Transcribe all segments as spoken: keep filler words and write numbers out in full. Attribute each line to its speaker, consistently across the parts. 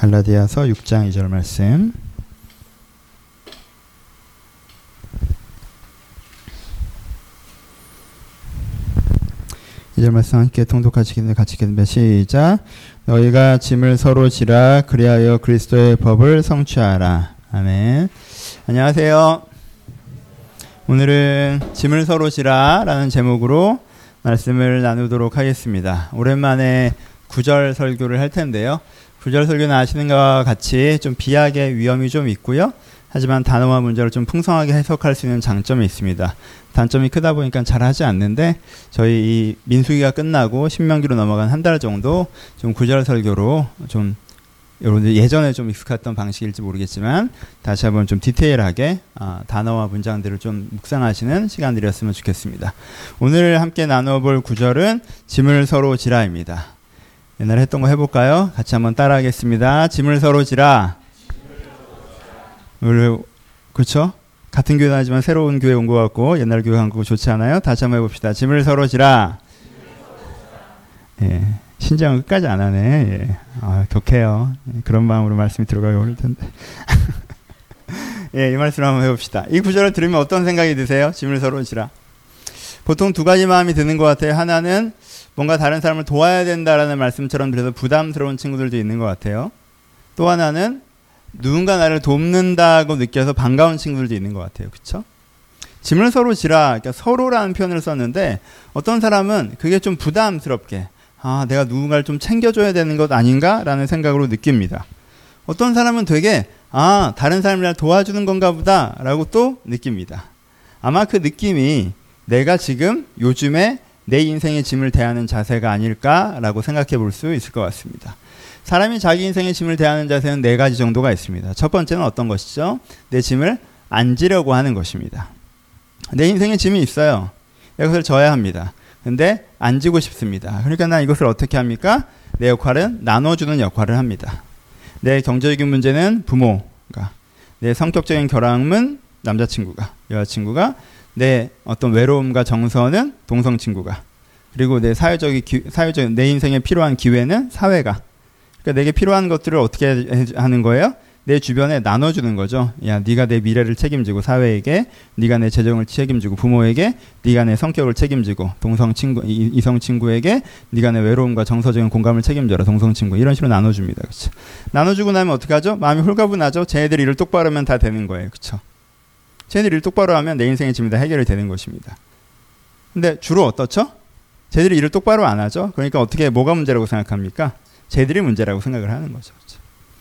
Speaker 1: 갈라디아서 육 장 이 절 말씀. 이 절 말씀 함께 통독하시겠는데 같이 읽겠습니다. 시작. 너희가 짐을 서로 지라 그리하여 그리스도의 법을 성취하라. 아멘. 안녕하세요. 오늘은 짐을 서로 지라 라는 제목으로 말씀을 나누도록 하겠습니다. 오랜만에 구절 설교를 할 텐데요. 구절 설교는 아시는 것과 같이 좀 비약의 위험이 좀 있고요. 하지만 단어와 문제를 좀 풍성하게 해석할 수 있는 장점이 있습니다. 단점이 크다 보니까 잘 하지 않는데 저희 이 민수기가 끝나고 신명기로 넘어간 한 달 정도 좀 구절 설교로 좀 여러분들 예전에 좀 익숙했던 방식일지 모르겠지만 다시 한번 좀 디테일하게 아, 단어와 문장들을 좀 묵상하시는 시간들이었으면 좋겠습니다. 오늘 함께 나눠볼 구절은 짐을 서로 지라입니다. 옛날에 했던 거 해볼까요? 같이 한번 따라하겠습니다. 짐을 서로 지라. 우리 그렇죠? 같은 교회 다니지만 새로운 교회 온 것 같고 옛날 교회 간 거 좋지 않아요? 다시 한번 해봅시다. 짐을 서로 지라. 예, 신장은 끝까지 안 하네. 예. 아, 격해요. 그런 마음으로 말씀이 들어가기 어려울 텐데. 예, 이 말씀을 한번 해봅시다. 이 구절을 들으면 어떤 생각이 드세요? 짐을 서로 지라. 보통 두 가지 마음이 드는 것 같아요. 하나는 뭔가 다른 사람을 도와야 된다라는 말씀처럼 들어서 부담스러운 친구들도 있는 것 같아요. 또 하나는 누군가 나를 돕는다고 느껴서 반가운 친구들도 있는 것 같아요. 그렇죠? 짐을 서로 지라, 그러니까 서로라는 표현을 썼는데 어떤 사람은 그게 좀 부담스럽게 아, 내가 누군가를 좀 챙겨줘야 되는 것 아닌가라는 생각으로 느낍니다. 어떤 사람은 되게 아, 다른 사람을 날 도와주는 건가 보다라고 또 느낍니다. 아마 그 느낌이 내가 지금 요즘에 내 인생의 짐을 대하는 자세가 아닐까라고 생각해 볼 수 있을 것 같습니다. 사람이 자기 인생의 짐을 대하는 자세는 네 가지 정도가 있습니다. 첫 번째는 어떤 것이죠? 내 짐을 안 지려고 하는 것입니다. 내 인생에 짐이 있어요. 이것을 져야 합니다. 근데 안 지고 싶습니다. 그러니까 난 이것을 어떻게 합니까? 내 역할은 나눠주는 역할을 합니다. 내 경제적인 문제는 부모가, 내 성격적인 결함은 남자친구가, 여자친구가, 내 어떤 외로움과 정서는 동성친구가, 그리고 내 사회적인 기, 사회적 내 인생에 필요한 기회는 사회가. 그러니까 내게 필요한 것들을 어떻게 하는 거예요? 내 주변에 나눠주는 거죠. 야, 네가 내 미래를 책임지고 사회에게, 네가 내 재정을 책임지고 부모에게, 네가 내 성격을 책임지고 동성 친구, 이성 친구에게, 네가 내 외로움과 정서적인 공감을 책임져라 동성 친구. 이런 식으로 나눠줍니다. 그렇죠? 나눠주고 나면 어떻게 하죠? 마음이 홀가분하죠. 쟤네들이 일을 똑바로 하면 다 되는 거예요. 그렇죠? 쟤네들이 일 똑바로 하면 내 인생의 짐이 다 해결이 되는 것입니다. 근데 주로 어떻죠? 쟤들이 일을 똑바로 안 하죠. 그러니까 어떻게 뭐가 문제라고 생각합니까? 쟤들이 문제라고 생각을 하는 거죠. 그렇죠?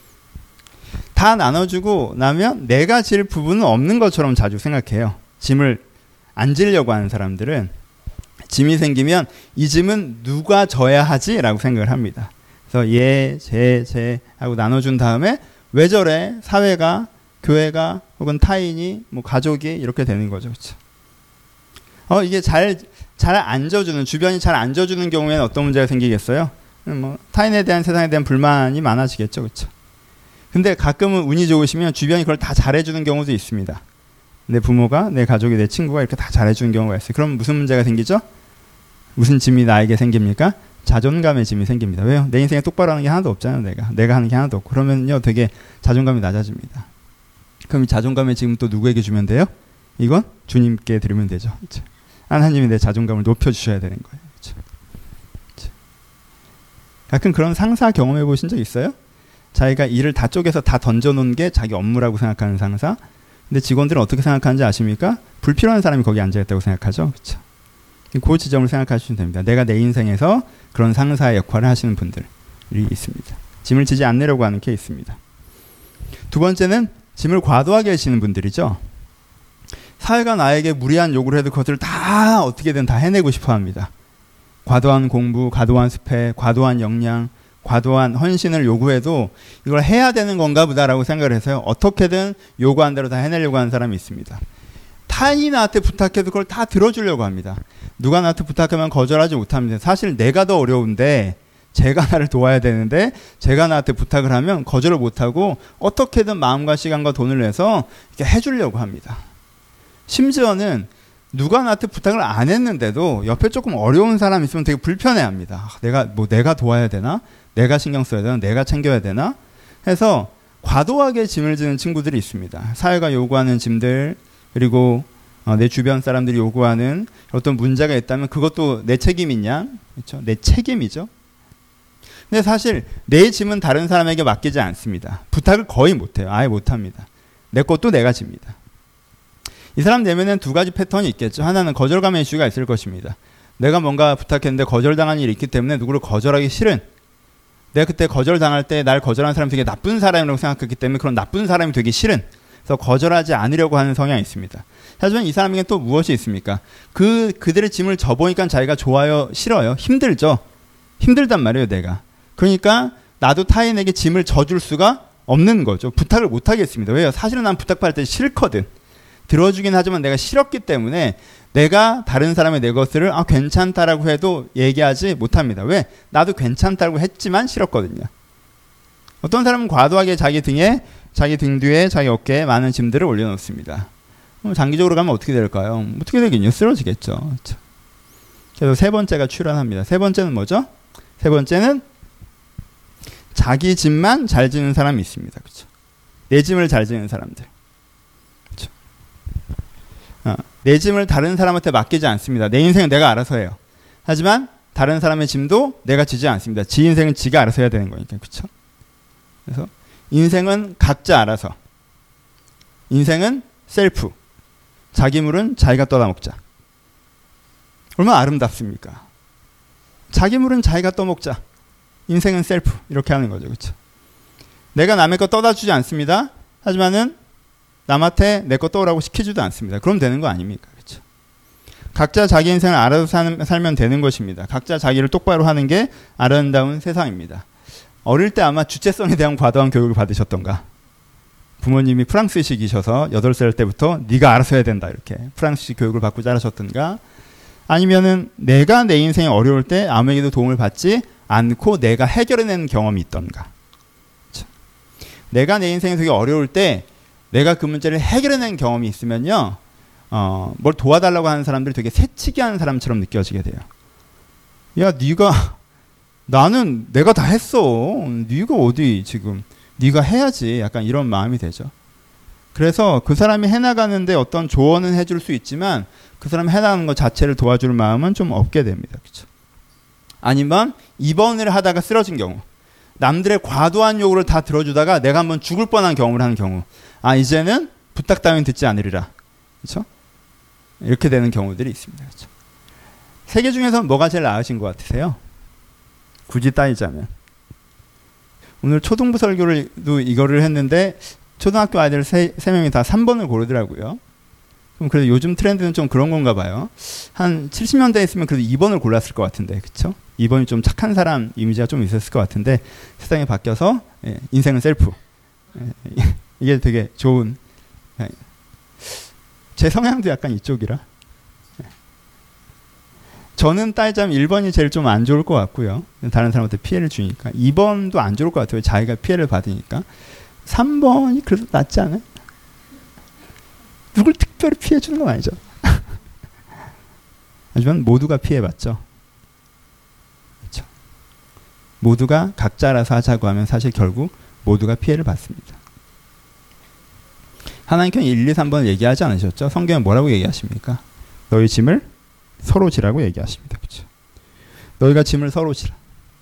Speaker 1: 다 나눠주고 나면 내가 질 부분은 없는 것처럼 자주 생각해요. 짐을 안 지려고 하는 사람들은 짐이 생기면 이 짐은 누가 져야 하지? 라고 생각을 합니다. 그래서 얘, 쟤, 쟤 하고 나눠준 다음에 왜 저래? 사회가, 교회가, 혹은 타인이, 뭐 가족이 이렇게 되는 거죠. 그렇죠? 어, 이게 잘, 잘 안 져주는, 주변이 잘 안 져주는 경우에는 어떤 문제가 생기겠어요? 뭐 타인에 대한 세상에 대한 불만이 많아지겠죠. 그렇죠? 근데 가끔은 운이 좋으시면 주변이 그걸 다 잘해주는 경우도 있습니다. 내 부모가, 내 가족이, 내 친구가 이렇게 다 잘해주는 경우가 있어요. 그럼 무슨 문제가 생기죠? 무슨 짐이 나에게 생깁니까? 자존감의 짐이 생깁니다. 왜요? 내 인생에 똑바로 하는 게 하나도 없잖아요. 내가 내가 하는 게 하나도 없고. 그러면요 되게 자존감이 낮아집니다. 그럼 이 자존감의 짐 또 누구에게 주면 돼요? 이건 주님께 드리면 되죠. 그렇죠? 하나님이 내 자존감을 높여주셔야 되는 거예요. 그렇죠? 그렇죠? 가끔 그런 상사 경험해 보신 적 있어요? 자기가 일을 다 쪼개서 다 던져놓은 게 자기 업무라고 생각하는 상사. 근데 직원들은 어떻게 생각하는지 아십니까? 불필요한 사람이 거기 앉아있다고 생각하죠. 그렇죠? 그 지점을 생각하시면 됩니다. 내가 내 인생에서 그런 상사의 역할을 하시는 분들이 있습니다. 짐을 지지 않으려고 하는 케이스입니다. 두 번째는 짐을 과도하게 하시는 분들이죠. 사회가 나에게 무리한 요구를 해도 그것들을 다 어떻게든 다 해내고 싶어 합니다. 과도한 공부, 과도한 스펙, 과도한 역량, 과도한 헌신을 요구해도 이걸 해야 되는 건가 보다라고 생각을 해서요. 어떻게든 요구한 대로 다 해내려고 하는 사람이 있습니다. 타인이 나한테 부탁해도 그걸 다 들어주려고 합니다. 누가 나한테 부탁하면 거절하지 못합니다. 사실 내가 더 어려운데 제가 나를 도와야 되는데 제가 나한테 부탁을 하면 거절을 못하고 어떻게든 마음과 시간과 돈을 내서 이렇게 해주려고 합니다. 심지어는 누가 나한테 부탁을 안 했는데도 옆에 조금 어려운 사람 있으면 되게 불편해합니다. 내가 뭐 내가 도와야 되나? 내가 신경 써야 되나? 내가 챙겨야 되나? 해서 과도하게 짐을 지는 친구들이 있습니다. 사회가 요구하는 짐들, 그리고 어, 내 주변 사람들이 요구하는 어떤 문제가 있다면 그것도 내 책임이냐? 그렇죠? 내 책임이죠. 근데 사실 내 짐은 다른 사람에게 맡기지 않습니다. 부탁을 거의 못해요. 아예 못합니다. 내 것도 내가 집니다. 이 사람 내면엔 두 가지 패턴이 있겠죠. 하나는 거절감의 이슈가 있을 것입니다. 내가 뭔가 부탁했는데 거절당한 일이 있기 때문에 누구를 거절하기 싫은, 내가 그때 거절당할 때 날 거절한 사람이 되게 나쁜 사람이라고 생각했기 때문에 그런 나쁜 사람이 되기 싫은, 그래서 거절하지 않으려고 하는 성향이 있습니다. 하지만 이 사람에게 또 무엇이 있습니까? 그, 그들의 짐을 져보니까 자기가 좋아요, 싫어요? 힘들죠? 힘들단 말이에요, 내가. 그러니까 나도 타인에게 짐을 져줄 수가 없는 거죠. 부탁을 못 하겠습니다. 왜요? 사실은 난 부탁받을 때 싫거든. 들어주긴 하지만 내가 싫었기 때문에 내가 다른 사람의 내 것을 아, 괜찮다라고 해도 얘기하지 못합니다. 왜? 나도 괜찮다고 했지만 싫었거든요. 어떤 사람은 과도하게 자기 등에, 자기 등 뒤에, 자기 어깨에 많은 짐들을 올려놓습니다. 장기적으로 가면 어떻게 될까요? 어떻게 되겠냐? 쓰러지겠죠. 그렇죠? 그래서 세 번째가 출현합니다. 세 번째는 뭐죠? 세 번째는 자기 짐만 잘 지는 사람이 있습니다. 그렇죠? 내 짐을 잘 지는 사람들. 그렇죠? 어, 내 짐을 다른 사람한테 맡기지 않습니다. 내 인생은 내가 알아서 해요. 하지만 다른 사람의 짐도 내가 지지 않습니다. 지 인생은 지가 알아서 해야 되는 거니까. 그렇죠? 그래서 인생은 각자 알아서. 인생은 셀프. 자기 물은 자기가 떠다먹자. 얼마나 아름답습니까? 자기 물은 자기가 떠먹자. 인생은 셀프. 이렇게 하는 거죠. 그렇죠? 내가 남의 거 떠다 주지 않습니다. 하지만은 남한테 내 거 떠오라고 시키지도 않습니다. 그럼 되는 거 아닙니까? 그렇죠? 각자 자기 인생을 알아서 사는, 살면 되는 것입니다. 각자 자기를 똑바로 하는 게 아름다운 세상입니다. 어릴 때 아마 주체성에 대한 과도한 교육을 받으셨던가. 부모님이 프랑스식이셔서 여덟 살 때부터 네가 알아서 해야 된다 이렇게 프랑스식 교육을 받고 자라셨던가, 아니면은 내가 내 인생이 어려울 때 아무에게도 도움을 받지 않고 내가 해결해낸 경험이 있던가. 그렇죠? 내가 내 인생이 되게 어려울 때 내가 그 문제를 해결해낸 경험이 있으면요, 어, 뭘 도와달라고 하는 사람들이 되게 새치기 하는 사람처럼 느껴지게 돼요. 야, 네가 나는 내가 다 했어. 네가 어디 지금 네가 해야지. 약간 이런 마음이 되죠. 그래서 그 사람이 해나가는데 어떤 조언은 해줄 수 있지만 그 사람이 해나가는 것 자체를 도와줄 마음은 좀 없게 됩니다. 그렇죠? 아니면 입원을 하다가 쓰러진 경우, 남들의 과도한 요구를 다 들어주다가 내가 한번 죽을 뻔한 경험을 하는 경우, 아 이제는 부탁 따윈 듣지 않으리라. 그렇죠? 이렇게 되는 경우들이 있습니다. 그렇죠? 세 개 중에서 뭐가 제일 나으신 것 같으세요? 굳이 따지자면. 오늘 초등부 설교를도 이거를 했는데 초등학교 아이들 세, 세 명이 다 삼 번을 고르더라고요. 그럼 그래도 요즘 트렌드는 좀 그런 건가 봐요. 한 칠십 년대에 있으면 그래도 이 번을 골랐을 것 같은데, 그쵸? 이 번이 좀 착한 사람 이미지가 좀 있었을 것 같은데 세상이 바뀌어서 예, 인생은 셀프. 예, 이게 되게 좋은, 예, 제 성향도 약간 이쪽이라. 예. 저는 따지자면 일 번이 제일 좀 안 좋을 것 같고요. 다른 사람한테 피해를 주니까. 이 번도 안 좋을 것 같아요. 자기가 피해를 받으니까. 삼 번이 그래도 낫지 않아요? 누굴 특별히 피해 주는 건 아니죠. 하지만 모두가 피해봤죠. 그렇죠? 모두가 각자 알아서 하자고 하면 사실 결국 모두가 피해를 받습니다. 하나님께는 일, 이, 삼 번을 얘기하지 않으셨죠? 성경에 뭐라고 얘기하십니까? 너희 짐을 서로 지라고 얘기하십니다. 그렇죠? 너희가 짐을 서로 지라.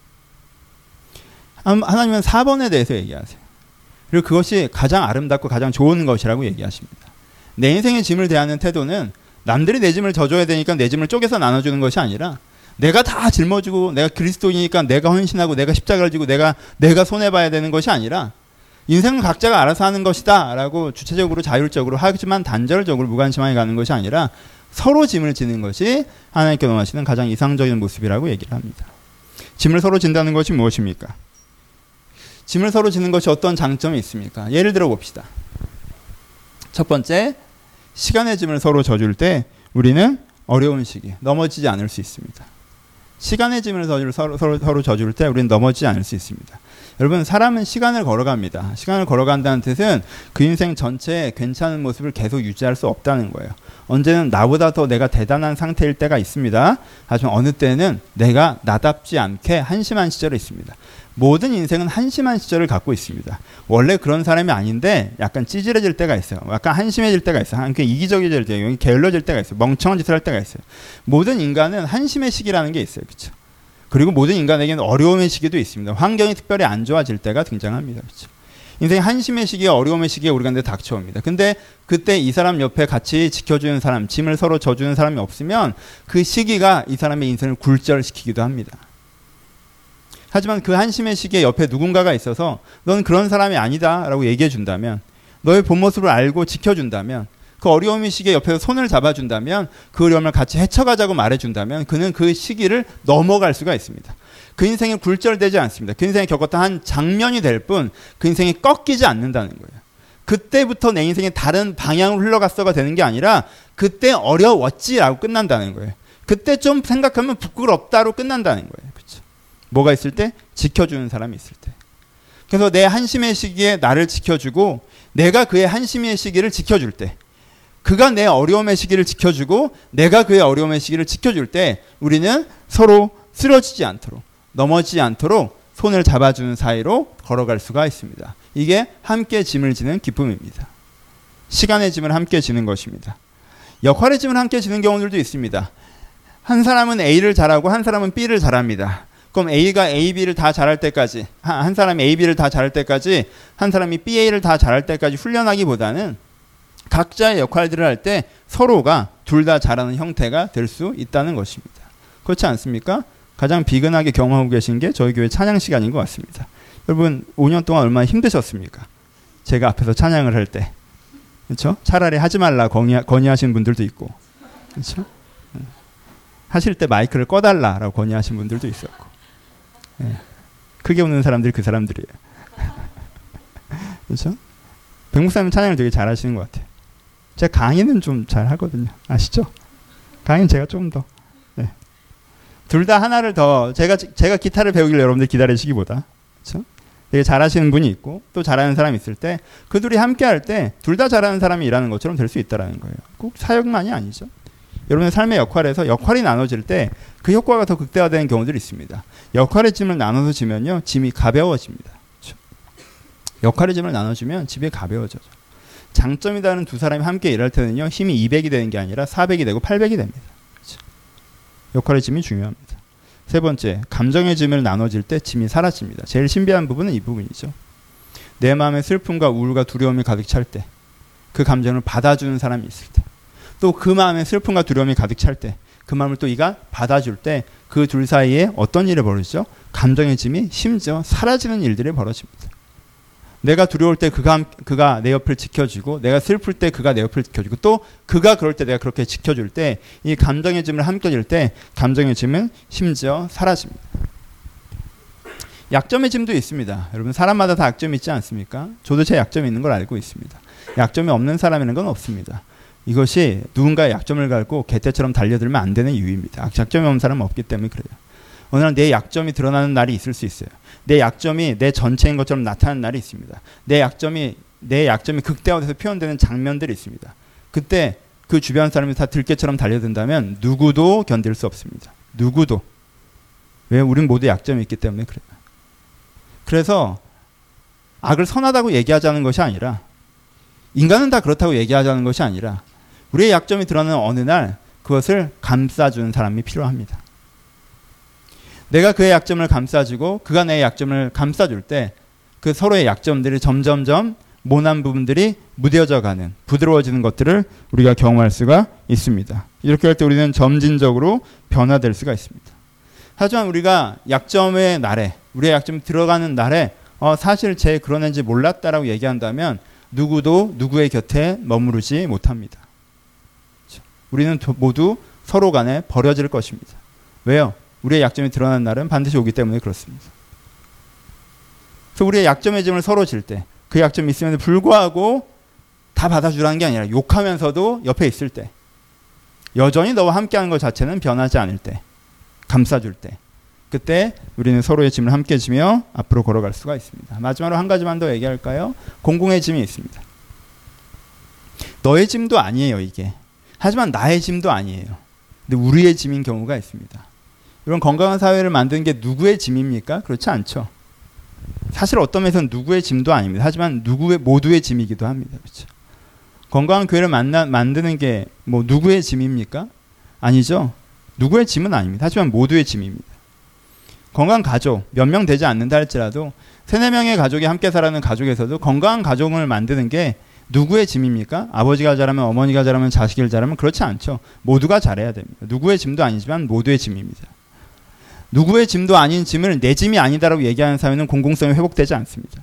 Speaker 1: 하나님은 사 번에 대해서 얘기하세요. 그리고 그것이 가장 아름답고 가장 좋은 것이라고 얘기하십니다. 내 인생의 짐을 대하는 태도는 남들이 내 짐을 져줘야 되니까 내 짐을 쪼개서 나눠주는 것이 아니라 내가 다 짊어지고 내가 그리스도이니까 내가 헌신하고 내가 십자가를 지고 내가 내가 손해봐야 되는 것이 아니라 인생은 각자가 알아서 하는 것이다 라고 주체적으로 자율적으로 하지만 단절적으로 무관심하게 가는 것이 아니라 서로 짐을 지는 것이 하나님께 원하시는 가장 이상적인 모습이라고 얘기를 합니다. 짐을 서로 진다는 것이 무엇입니까? 짐을 서로 지는 것이 어떤 장점이 있습니까? 예를 들어 봅시다. 첫 번째, 시간의 짐을 서로 져줄 때 우리는 어려운 시기, 넘어지지 않을 수 있습니다. 시간의 짐을 서로, 서로, 서로 져줄 때 우리는 넘어지지 않을 수 있습니다. 여러분 사람은 시간을 걸어갑니다. 시간을 걸어간다는 뜻은 그 인생 전체에 괜찮은 모습을 계속 유지할 수 없다는 거예요. 언제는 나보다 더 내가 대단한 상태일 때가 있습니다. 하지만 어느 때는 내가 나답지 않게 한심한 시절이 있습니다. 모든 인생은 한심한 시절을 갖고 있습니다. 원래 그런 사람이 아닌데 약간 찌질해질 때가 있어요. 약간 한심해질 때가 있어요. 그러니까 이기적이질 때, 게을러질 때가 있어요. 멍청한 짓을 할 때가 있어요. 모든 인간은 한심의 시기라는 게 있어요. 그렇죠? 그리고 모든 인간에게는 어려움의 시기도 있습니다. 환경이 특별히 안 좋아질 때가 등장합니다. 그렇죠? 인생 한심의 시기에 어려움의 시기에 우리가 근데 닥쳐옵니다. 근데 그때 이 사람 옆에 같이 지켜주는 사람, 짐을 서로 져주는 사람이 없으면 그 시기가 이 사람의 인생을 굴절시키기도 합니다. 하지만 그 한심의 시기에 옆에 누군가가 있어서 넌 그런 사람이 아니다 라고 얘기해 준다면, 너의 본 모습을 알고 지켜준다면, 그 어려움의 시기에 옆에서 손을 잡아준다면, 그 어려움을 같이 헤쳐가자고 말해준다면 그는 그 시기를 넘어갈 수가 있습니다. 그 인생이 굴절되지 않습니다. 그 인생이 겪었던 한 장면이 될 뿐 그 인생이 꺾이지 않는다는 거예요. 그때부터 내 인생이 다른 방향으로 흘러갔어가 되는 게 아니라 그때 어려웠지라고 끝난다는 거예요. 그때 좀 생각하면 부끄럽다로 끝난다는 거예요. 그렇죠? 뭐가 있을 때? 지켜주는 사람이 있을 때. 그래서 내 한심의 시기에 나를 지켜주고 내가 그의 한심의 시기를 지켜줄 때, 그가 내 어려움의 시기를 지켜주고 내가 그의 어려움의 시기를 지켜줄 때 우리는 서로 쓰러지지 않도록, 넘어지지 않도록 손을 잡아주는 사이로 걸어갈 수가 있습니다. 이게 함께 짐을 지는 기쁨입니다. 시간의 짐을 함께 지는 것입니다. 역할의 짐을 함께 지는 경우들도 있습니다. 한 사람은 A를 잘하고 한 사람은 B를 잘합니다. 그럼 A가 A, B를 다 잘할 때까지, 한 사람이 A, B를 다 잘할 때까지, 한 사람이 B, A를 다 잘할 때까지 훈련하기보다는 각자의 역할들을 할 때 서로가 둘 다 잘하는 형태가 될 수 있다는 것입니다. 그렇지 않습니까? 가장 비근하게 경험하고 계신 게 저희 교회 찬양 시간인 것 같습니다. 여러분 오 년 동안 얼마나 힘드셨습니까? 제가 앞에서 찬양을 할 때. 그렇죠? 차라리 하지 말라 건의, 건의하시는 분들도 있고, 그렇죠? 하실 때 마이크를 꺼달라라고 건의하시는 분들도 있었고, 예. 크게 웃는 사람들이 그 사람들이에요. 그렇죠? 백 목사님 찬양을 되게 잘하시는 것 같아요. 제가 강의는 좀 잘하거든요. 아시죠? 강의는 제가 좀 더. 네. 둘 다 하나를 더, 제가 제가 기타를 배우길 여러분들 기다리시기보다, 그렇죠? 되게 잘하시는 분이 있고 또 잘하는 사람이 있을 때 그 둘이 함께 할 때 둘 다 잘하는 사람이 일하는 것처럼 될 수 있다는 거예요. 꼭 사역만이 아니죠. 여러분의 삶의 역할에서 역할이 나눠질 때 그 효과가 더 극대화되는 경우들이 있습니다. 역할의 짐을 나눠서 지면요, 짐이 가벼워집니다. 그렇죠? 역할의 짐을 나눠주면 짐이 가벼워져요. 장점이 다른 두 사람이 함께 일할 때는요, 힘이 이백이 되는 게 아니라 사백이 되고 팔백이 됩니다. 그렇죠? 역할의 짐이 중요합니다. 세 번째, 감정의 짐을 나눠질 때 짐이 사라집니다. 제일 신비한 부분은 이 부분이죠. 내 마음에 슬픔과 우울과 두려움이 가득 찰 때, 그 감정을 받아주는 사람이 있을 때, 또 그 마음에 슬픔과 두려움이 가득 찰 때, 그 마음을 또 이가 받아줄 때, 그 둘 사이에 어떤 일이 벌어지죠? 감정의 짐이 심지어 사라지는 일들이 벌어집니다. 내가 두려울 때 그가, 그가 내 옆을 지켜주고, 내가 슬플 때 그가 내 옆을 지켜주고, 또 그가 그럴 때 내가 그렇게 지켜줄 때, 이 감정의 짐을 함께 질 때 감정의 짐은 심지어 사라집니다. 약점의 짐도 있습니다. 여러분 사람마다 다 약점이 있지 않습니까? 저도 제 약점이 있는 걸 알고 있습니다. 약점이 없는 사람이라는 건 없습니다. 이것이 누군가의 약점을 갖고 개떼처럼 달려들면 안 되는 이유입니다. 약점이 없는 사람은 없기 때문에 그래요. 어느 날 내 약점이 드러나는 날이 있을 수 있어요. 내 약점이 내 전체인 것처럼 나타나는 날이 있습니다. 내 약점이 내 약점이 극대화돼서 표현되는 장면들이 있습니다. 그때 그 주변 사람이 다 들개처럼 달려든다면 누구도 견딜 수 없습니다. 누구도. 왜? 우린 모두 약점이 있기 때문에 그래요. 그래서 악을 선하다고 얘기하자는 것이 아니라, 인간은 다 그렇다고 얘기하자는 것이 아니라, 우리의 약점이 드러나는 어느 날 그것을 감싸주는 사람이 필요합니다. 내가 그의 약점을 감싸주고 그가 내 약점을 감싸줄 때 그 서로의 약점들이 점점점 모난 부분들이 무뎌져 가는, 부드러워지는 것들을 우리가 경험할 수가 있습니다. 이렇게 할 때 우리는 점진적으로 변화될 수가 있습니다. 하지만 우리가 약점의 날에, 우리의 약점이 들어가는 날에 어, 사실 제 그런 애인지 몰랐다라고 얘기한다면 누구도 누구의 곁에 머무르지 못합니다. 그렇죠? 우리는 모두 서로 간에 버려질 것입니다. 왜요? 우리의 약점이 드러나는 날은 반드시 오기 때문에 그렇습니다. 그래서 우리의 약점의 짐을 서로 질 때, 그 약점이 있음에도 불구하고 다 받아주라는 게 아니라 욕하면서도 옆에 있을 때, 여전히 너와 함께하는 것 자체는 변하지 않을 때, 감싸줄 때, 그때 우리는 서로의 짐을 함께 지며 앞으로 걸어갈 수가 있습니다. 마지막으로 한 가지만 더 얘기할까요? 공공의 짐이 있습니다. 너의 짐도 아니에요, 이게. 하지만 나의 짐도 아니에요. 근데 우리의 짐인 경우가 있습니다. 이런 건강한 사회를 만드는 게 누구의 짐입니까? 그렇지 않죠. 사실 어떤 면에서는 누구의 짐도 아닙니다. 하지만 누구의 모두의 짐이기도 합니다. 그렇죠? 건강한 교회를 만나, 만드는 게 뭐 누구의 짐입니까? 아니죠. 누구의 짐은 아닙니다. 하지만 모두의 짐입니다. 건강한 가족, 몇 명 되지 않는다 할지라도 세네 명의 가족이 함께 살아가는 가족에서도 건강한 가족을 만드는 게 누구의 짐입니까? 아버지가 잘하면, 어머니가 잘하면, 자식이 잘하면 그렇지 않죠. 모두가 잘해야 됩니다. 누구의 짐도 아니지만 모두의 짐입니다. 누구의 짐도 아닌 짐을 내 짐이 아니다라고 얘기하는 사회는 공공성이 회복되지 않습니다.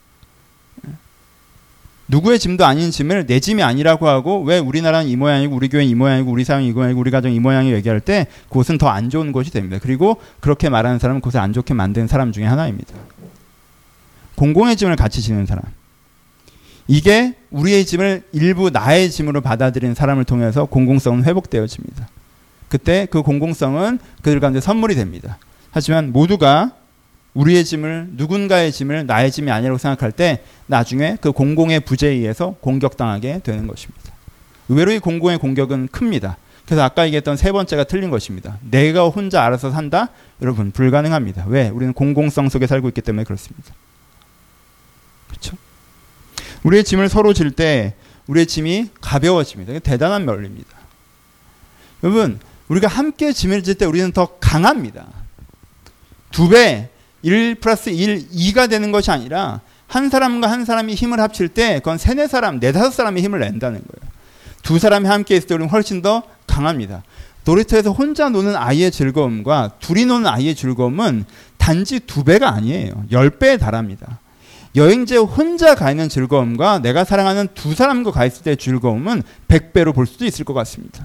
Speaker 1: 누구의 짐도 아닌 짐을 내 짐이 아니라고 하고 왜 우리나라는 이 모양이고 우리 교회는 이 모양이고 우리 사회는 이 모양이고 우리 가정은 이 모양이고 얘기할 때 그것은 더 안 좋은 것이 됩니다. 그리고 그렇게 말하는 사람은 그것을 안 좋게 만드는 사람 중에 하나입니다. 공공의 짐을 같이 지는 사람. 이게 우리의 짐을 일부 나의 짐으로 받아들이는 사람을 통해서 공공성은 회복되어집니다. 그때 그 공공성은 그들 가운데 선물이 됩니다. 하지만 모두가 우리의 짐을, 누군가의 짐을 나의 짐이 아니라고 생각할 때 나중에 그 공공의 부재에 의해서 공격당하게 되는 것입니다. 의외로 이 공공의 공격은 큽니다. 그래서 아까 얘기했던 세 번째가 틀린 것입니다. 내가 혼자 알아서 산다? 여러분 불가능합니다. 왜? 우리는 공공성 속에 살고 있기 때문에 그렇습니다. 그렇죠? 우리의 짐을 서로 질 때 우리의 짐이 가벼워집니다. 대단한 면리입니다. 여러분 우리가 함께 짐을 질 때 우리는 더 강합니다. 두 배, 일 플러스 일, 이가 되는 것이 아니라 한 사람과 한 사람이 힘을 합칠 때 그건 세네 사람, 네다섯 사람이 힘을 낸다는 거예요. 두 사람이 함께 있을 때 우리는 훨씬 더 강합니다. 놀이터에서 혼자 노는 아이의 즐거움과 둘이 노는 아이의 즐거움은 단지 두 배가 아니에요. 열 배에 달합니다. 여행지에 혼자 가 있는 즐거움과 내가 사랑하는 두 사람과 가 있을 때의 즐거움은 백 배로 볼 수도 있을 것 같습니다.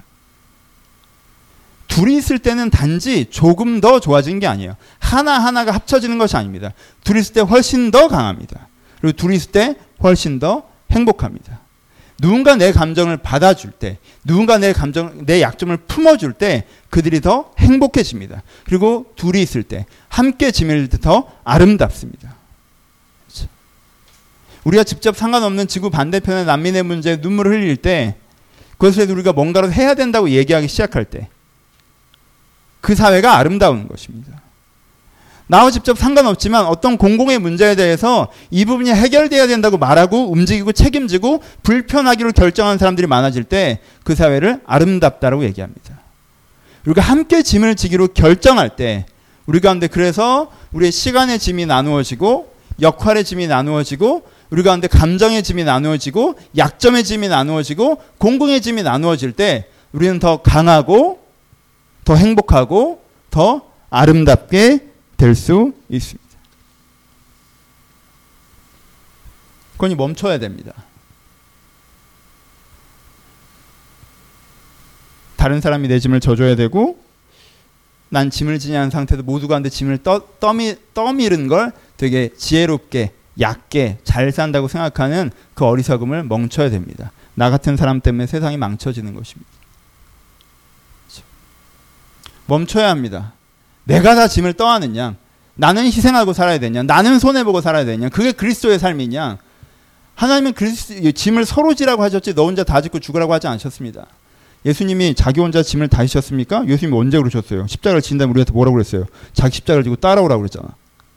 Speaker 1: 둘이 있을 때는 단지 조금 더 좋아지는 게 아니에요. 하나하나가 합쳐지는 것이 아닙니다. 둘이 있을 때 훨씬 더 강합니다. 그리고 둘이 있을 때 훨씬 더 행복합니다. 누군가 내 감정을 받아줄 때, 누군가 내 감정, 내 약점을 품어줄 때 그들이 더 행복해집니다. 그리고 둘이 있을 때, 함께 지낼 때 더 아름답습니다. 그렇죠? 우리가 직접 상관없는 지구 반대편의 난민의 문제에 눈물을 흘릴 때, 그것을 우리가 뭔가를 해야 된다고 얘기하기 시작할 때, 그 사회가 아름다운 것입니다. 나와 직접 상관없지만 어떤 공공의 문제에 대해서 이 부분이 해결돼야 된다고 말하고 움직이고 책임지고 불편하기로 결정하는 사람들이 많아질 때 그 사회를 아름답다라고 얘기합니다. 우리가 함께 짐을 지기로 결정할 때 우리 가운데 그래서 우리의 시간의 짐이 나누어지고 역할의 짐이 나누어지고 우리 가운데 감정의 짐이 나누어지고 약점의 짐이 나누어지고 공공의 짐이 나누어질 때 우리는 더 강하고 더 행복하고 더 아름답게 될 수 있습니다. 그러니 멈춰야 됩니다. 다른 사람이 내 짐을 져줘야 되고 난 짐을 지니 않은 상태에서 모두가 한데 짐을 떠, 떠미, 떠미른 걸 되게 지혜롭게 얕게 잘 산다고 생각하는 그 어리석음을 멈춰야 됩니다. 나 같은 사람 때문에 세상이 망쳐지는 것입니다. 멈춰야 합니다. 내가 다 짐을 떠안느냐? 나는 희생하고 살아야 되냐? 나는 손해보고 살아야 되냐? 그게 그리스도의 삶이냐? 하나님은 그리스도, 짐을 서로 지라고 하셨지 너 혼자 다 짓고 죽으라고 하지 않으셨습니다. 예수님이 자기 혼자 짐을 다 지셨습니까? 예수님이 언제 그러셨어요? 십자가를 진 다음에 우리한테 뭐라고 그랬어요? 자기 십자가를 지고 따라오라고 그랬잖아.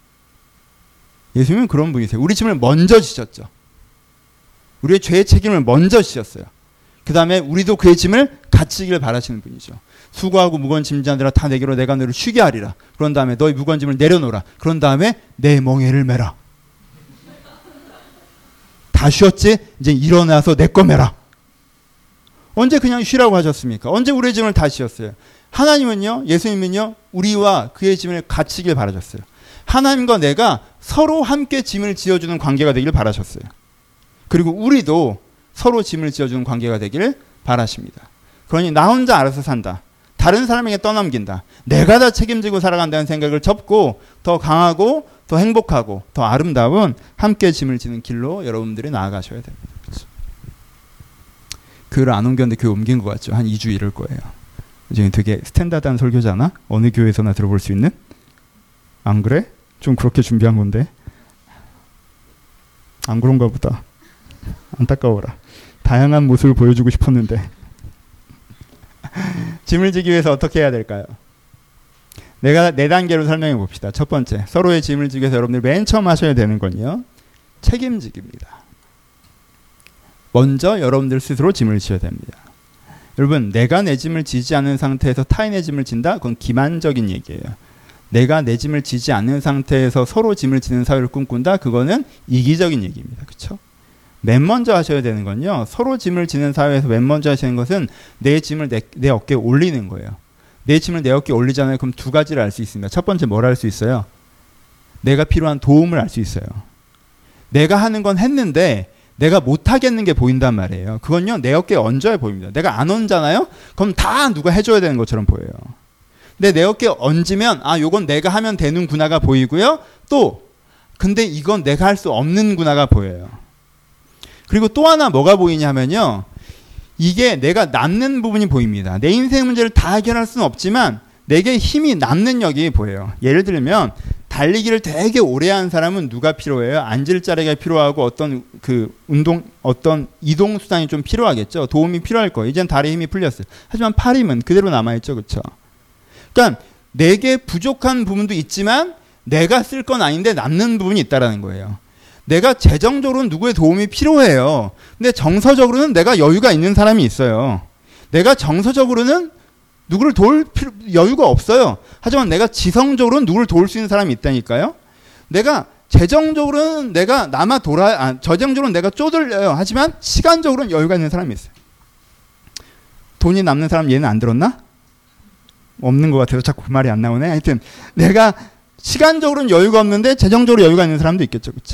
Speaker 1: 예수님은 그런 분이세요. 우리 짐을 먼저 지셨죠. 우리의 죄의 책임을 먼저 지셨어요. 그 다음에 우리도 그의 짐을 같이 지기를 바라시는 분이죠. 수고하고 무거운 짐자들아 다 내게로 내가 너를 쉬게 하리라. 그런 다음에 너희 무거운 짐을 내려놓으라. 그런 다음에 내 멍에를 메라. 다 쉬었지? 이제 일어나서 내 거 메라. 언제 그냥 쉬라고 하셨습니까? 언제 우리의 짐을 다 지었어요? 하나님은요, 예수님은요, 우리와 그의 짐을 같이 지길 바라셨어요. 하나님과 내가 서로 함께 짐을 지어주는 관계가 되기를 바라셨어요. 그리고 우리도 서로 짐을 지어주는 관계가 되기를 바라십니다. 그러니 나 혼자 알아서 산다. 다른 사람에게 떠넘긴다. 내가 다 책임지고 살아간다는 생각을 접고 더 강하고 더 행복하고 더 아름다운 함께 짐을 지는 길로 여러분들이 나아가셔야 됩니다. 그렇죠? 교회를 안 옮겼는데 교회 옮긴 것 같죠? 한 이 주 이럴 거예요. 지금 되게 스탠다드한 설교잖아? 어느 교회에서나 들어볼 수 있는? 안 그래? 좀 그렇게 준비한 건데. 안 그런가 보다. 안타까워라. 다양한 모습을 보여주고 싶었는데. 짐을 지기 위해서 어떻게 해야 될까요? 내가 네 단계로 설명해 봅시다. 첫 번째, 서로의 짐을 지기 위해서 여러분들 맨 처음 하셔야 되는 건요, 책임지기입니다. 먼저 여러분들 스스로 짐을 지어야 됩니다. 여러분, 내가 내 짐을 지지 않은 상태에서 타인의 짐을 진다? 그건 기만적인 얘기예요. 내가 내 짐을 지지 않는 상태에서 서로 짐을 지는 사회를 꿈꾼다? 그거는 이기적인 얘기입니다. 그렇죠? 맨 먼저 하셔야 되는 건요, 서로 짐을 지는 사회에서 맨 먼저 하시는 것은 내 짐을 내, 내 어깨에 올리는 거예요. 내 짐을 내 어깨에 올리잖아요. 그럼 두 가지를 알 수 있습니다. 첫 번째, 뭘 알 수 있어요? 내가 필요한 도움을 알 수 있어요. 내가 하는 건 했는데 내가 못하겠는 게 보인단 말이에요. 그건요, 내 어깨에 얹어야 보입니다. 내가 안 얹잖아요? 그럼 다 누가 해줘야 되는 것처럼 보여요. 근데 내 어깨에 얹으면, 아, 요건 내가 하면 되는구나가 보이고요. 또, 근데 이건 내가 할 수 없는구나가 보여요. 그리고 또 하나 뭐가 보이냐면요, 이게 내가 남는 부분이 보입니다. 내 인생 문제를 다 해결할 수는 없지만 내게 힘이 남는 여기 보여요. 예를 들면 달리기를 되게 오래 한 사람은 누가 필요해요? 앉을 자리가 필요하고 어떤 그 운동, 어떤 이동 수단이 좀 필요하겠죠. 도움이 필요할 거예요. 이젠 다리 힘이 풀렸어요. 하지만 팔 힘은 그대로 남아있죠. 그렇죠? 그러니까 내게 부족한 부분도 있지만 내가 쓸 건 아닌데 남는 부분이 있다라는 거예요. 내가 재정적으로는 누구의 도움이 필요해요. 근데 정서적으로는 내가 여유가 있는 사람이 있어요. 내가 정서적으로는 누구를 도울 필요, 여유가 없어요. 하지만 내가 지성적으로는 누구를 도울 수 있는 사람이 있다니까요. 내가 재정적으로는 내가 남아 돌아, 아, 재정적으로는 내가 쪼들려요. 하지만 시간적으로는 여유가 있는 사람이 있어요. 돈이 남는 사람 얘는 안 들었나? 없는 것 같아서 자꾸 그 말이 안 나오네. 하여튼 내가 시간적으로는 여유가 없는데 재정적으로 여유가 있는 사람도 있겠죠. 그렇죠?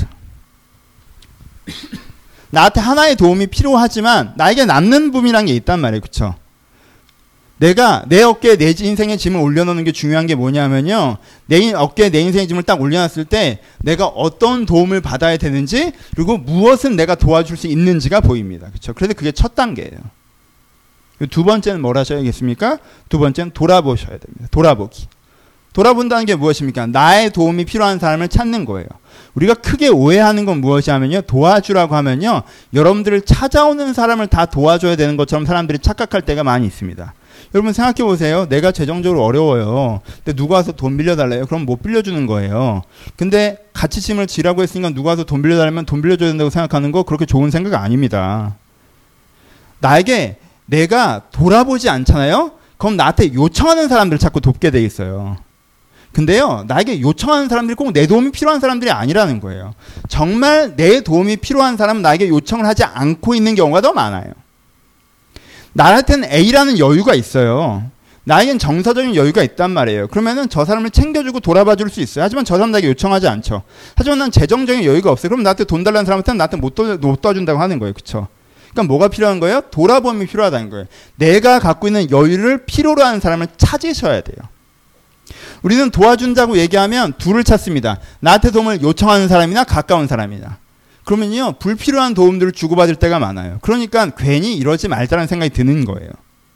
Speaker 1: 나한테 하나의 도움이 필요하지만 나에게 남는 부분이란 게 있단 말이에요. 그렇죠? 내가 내 어깨에 내 인생의 짐을 올려놓는 게 중요한 게 뭐냐면요, 내 어깨에 내 인생의 짐을 딱 올려놨을 때 내가 어떤 도움을 받아야 되는지, 그리고 무엇은 내가 도와줄 수 있는지가 보입니다. 그렇죠? 그래서 그게 첫 단계예요. 두 번째는 뭘 하셔야겠습니까? 두 번째는 돌아보셔야 됩니다. 돌아보기. 돌아본다는 게 무엇입니까? 나의 도움이 필요한 사람을 찾는 거예요. 우리가 크게 오해하는 건 무엇이냐면요, 도와주라고 하면요, 여러분들을 찾아오는 사람을 다 도와줘야 되는 것처럼 사람들이 착각할 때가 많이 있습니다. 여러분 생각해 보세요. 내가 재정적으로 어려워요. 근데 누가 와서 돈 빌려달래요? 그럼 못 빌려주는 거예요. 근데 같이 짐을 지라고 했으니까 누가 와서 돈 빌려달라면 돈 빌려줘야 된다고 생각하는 거, 그렇게 좋은 생각 아닙니다. 나에게 내가 돌아보지 않잖아요? 그럼 나한테 요청하는 사람들을 자꾸 돕게 돼 있어요. 근데요, 나에게 요청하는 사람들이 꼭 내 도움이 필요한 사람들이 아니라는 거예요. 정말 내 도움이 필요한 사람은 나에게 요청을 하지 않고 있는 경우가 더 많아요. 나한테는 A라는 여유가 있어요. 나에겐 정서적인 여유가 있단 말이에요. 그러면은 저 사람을 챙겨주고 돌아봐 줄 수 있어요. 하지만 저 사람 나에게 요청하지 않죠. 하지만 난 재정적인 여유가 없어요. 그럼 나한테 돈 달라는 사람한테는 나한테 못, 도, 못 도와준다고 하는 거예요. 그렇죠? 그러니까 뭐가 필요한 거예요? 돌아봄이 필요하다는 거예요. 내가 갖고 있는 여유를 필요로 하는 사람을 찾으셔야 돼요. 우리는 도와준다고 얘기하면 둘을 찾습니다. 나한테 도움을 요청하는 사람이나 가까운 사람이나. 그러면요, 불필요한 도움들을 주고받을 때가 많아요. 그러니까 괜히 이러지 말자는 생각이 드는 거예요.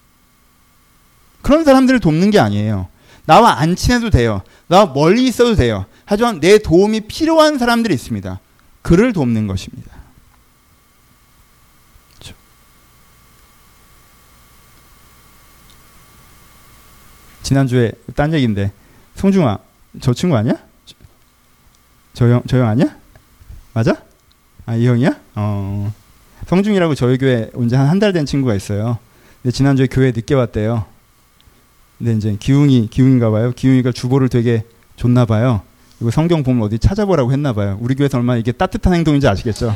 Speaker 1: 그런 사람들을 돕는 게 아니에요. 나와 안 친해도 돼요. 나와 멀리 있어도 돼요. 하지만 내 도움이 필요한 사람들이 있습니다. 그를 돕는 것입니다. 그렇죠? 지난주에 딴 얘기인데, 성중아, 저 친구 아니야? 저 형, 저 형 아니야? 맞아? 아, 이 형이야? 어. 성중이라고 저희 교회 온 지 한 한 달 된 친구가 있어요. 근데 지난주에 교회 늦게 왔대요. 근데 이제 기웅이, 기웅인가 봐요. 기웅이가 주보를 되게 줬나 봐요. 이거 성경 보면 어디 찾아보라고 했나 봐요. 우리 교회에서 얼마나 이게 따뜻한 행동인지 아시겠죠?